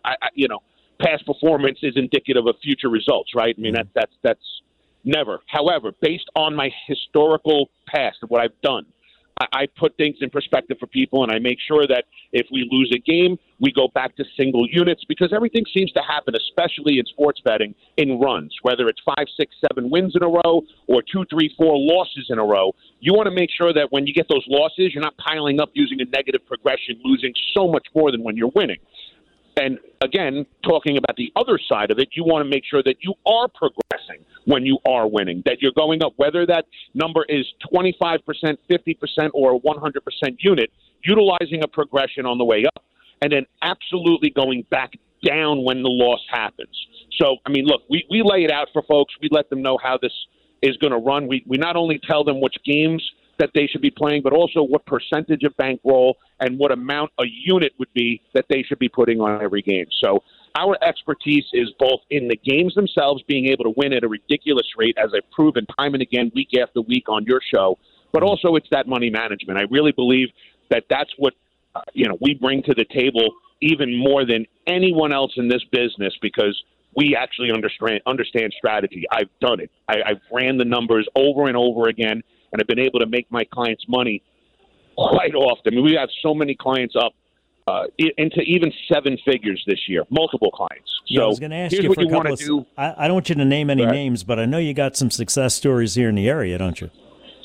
past performance is indicative of future results, right? I mean, that's never. However, based on my historical past and what I've done, I put things in perspective for people, and I make sure that if we lose a game, we go back to single units because everything seems to happen, especially in sports betting, in runs, whether it's 5, 6, 7 wins in a row or 2, 3, 4 losses in a row. You want to make sure that when you get those losses, you're not piling up using a negative progression, losing so much more than when you're winning. And again, talking about the other side of it, you want to make sure that you are progressing when you are winning, that you're going up, whether that number is 25%, 50%, or a 100% unit, utilizing a progression on the way up, and then absolutely going back down when the loss happens. So, I mean, look, we lay it out for folks. We let them know how this is going to run. We not only tell them which games that they should be playing, but also what percentage of bankroll and what amount a unit would be that they should be putting on every game. So our expertise is both in the games themselves, being able to win at a ridiculous rate, as I've proven time and again, week after week on your show, but also it's that money management. I really believe that that's what we bring to the table even more than anyone else in this business because we actually understand strategy. I've done it. I've ran the numbers over and over again, and I've been able to make my clients money quite often. I mean, we have so many clients up into even 7 figures this year, multiple clients. Yeah, so I was going to ask here's you what for a you want couple to do. I don't want you to name any names, but I know you got some success stories here in the area, don't you?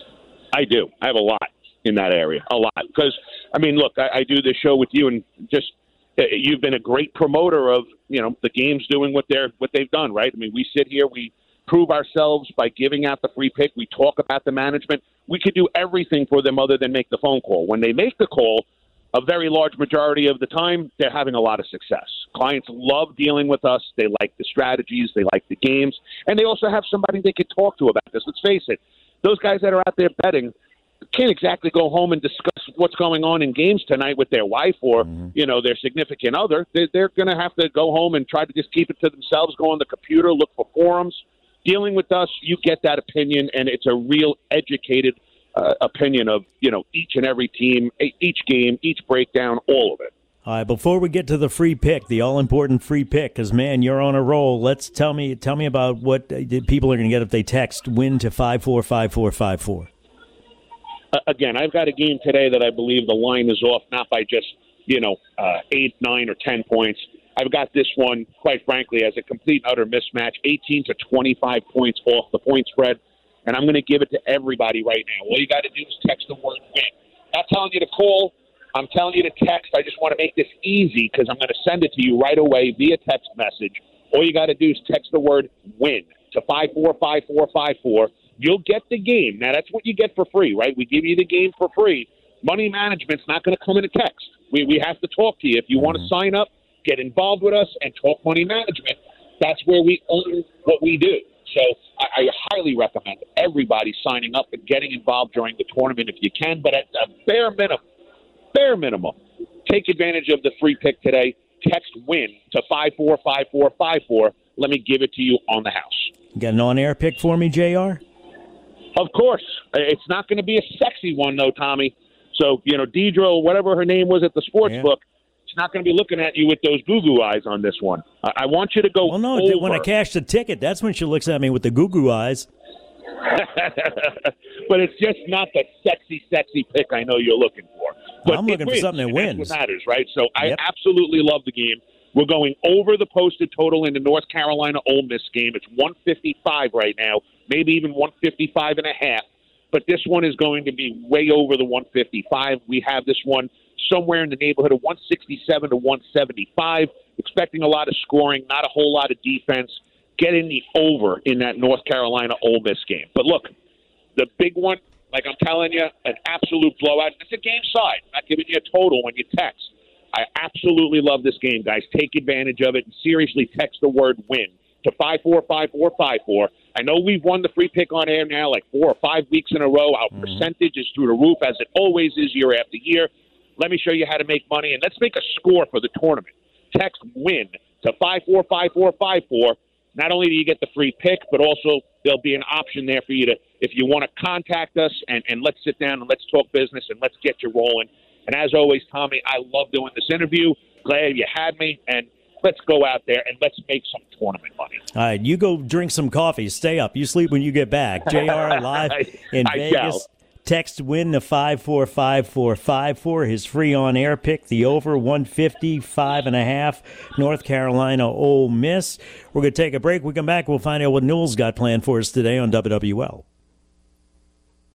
I do. I have a lot in that area, a lot. Because, I mean, look, I do this show with you, and just you've been a great promoter of the games doing what they've done, right? I mean, we sit here, we prove ourselves by giving out the free pick. We talk about the management. We could do everything for them other than make the phone call. When they make the call, a very large majority of the time, they're having a lot of success. Clients love dealing with us. They like the strategies. They like the games. And they also have somebody they could talk to about this. Let's face it, those guys that are out there betting can't exactly go home and discuss what's going on in games tonight with their wife or, their significant other. They're going to have to go home and try to just keep it to themselves, go on the computer, look for forums. Dealing with us, you get that opinion, and it's a real educated opinion of, each and every team, each game, each breakdown, all of it. All right, before we get to the free pick, the all-important free pick, because, man, you're on a roll. Tell me about what people are going to get if they text WIN to 545454. Again, I've got a game today that I believe the line is off, not by just, 8, 9, or 10 points. I've got this one, quite frankly, as a complete utter mismatch, 18 to 25 points off the point spread, and I'm going to give it to everybody right now. All you got to do is text the word WIN. Not telling you to call. I'm telling you to text. I just want to make this easy because I'm going to send it to you right away via text message. All you got to do is text the word WIN to 545454. You'll get the game. Now, that's what you get for free, right? We give you the game for free. Money management's not going to come in a text. We have to talk to you. If you want to sign up, get involved with us, and talk money management, that's where we own what we do. So I highly recommend everybody signing up and getting involved during the tournament if you can. But at a bare minimum, take advantage of the free pick today. Text WIN to 545454. Let me give it to you on the house. You got an on-air pick for me, JR? Of course. It's not going to be a sexy one, though, Tommy. So, Deidre, whatever her name was at the sports book, she's not going to be looking at you with those goo-goo eyes on this one. I want you to go over. When I cash the ticket, that's when she looks at me with the goo-goo eyes. But it's just not the sexy pick I know you're looking for. But I'm looking for something that wins. That's what matters, right? So I absolutely love the game. We're going over the posted total in the North Carolina Ole Miss game. It's 155 right now, maybe even 155 and a half. But this one is going to be way over the 155. We have this one somewhere in the neighborhood of 167 to 175, expecting a lot of scoring, not a whole lot of defense. getting the over in that North Carolina Ole Miss game. But look, the big one, like I'm telling you, an absolute blowout. It's a game side. I'm not giving you a total when you text. I absolutely love this game, guys. Take advantage of it and seriously text the word win to 545454. I know we've won the free pick on air now like 4 or 5 weeks in a row. Our percentage is through the roof, as it always is year after year. Let me show you how to make money, and let's make a score for the tournament. Text win to 545454. Not only do you get the free pick, but also there'll be an option there for you to, if you want to contact us, and let's sit down and let's talk business and let's get you rolling. And as always, Tommy, I love doing this interview. Glad you had me, and let's go out there and let's make some tournament money. All right, you go drink some coffee. Stay up. You sleep when you get back. JR live in Vegas. Shall. Text win to 545454. His free on-air pick, the over 155.5. North Carolina Ole Miss. We're going to take a break. We come back. We'll find out what Newell's got planned for us today on WWL.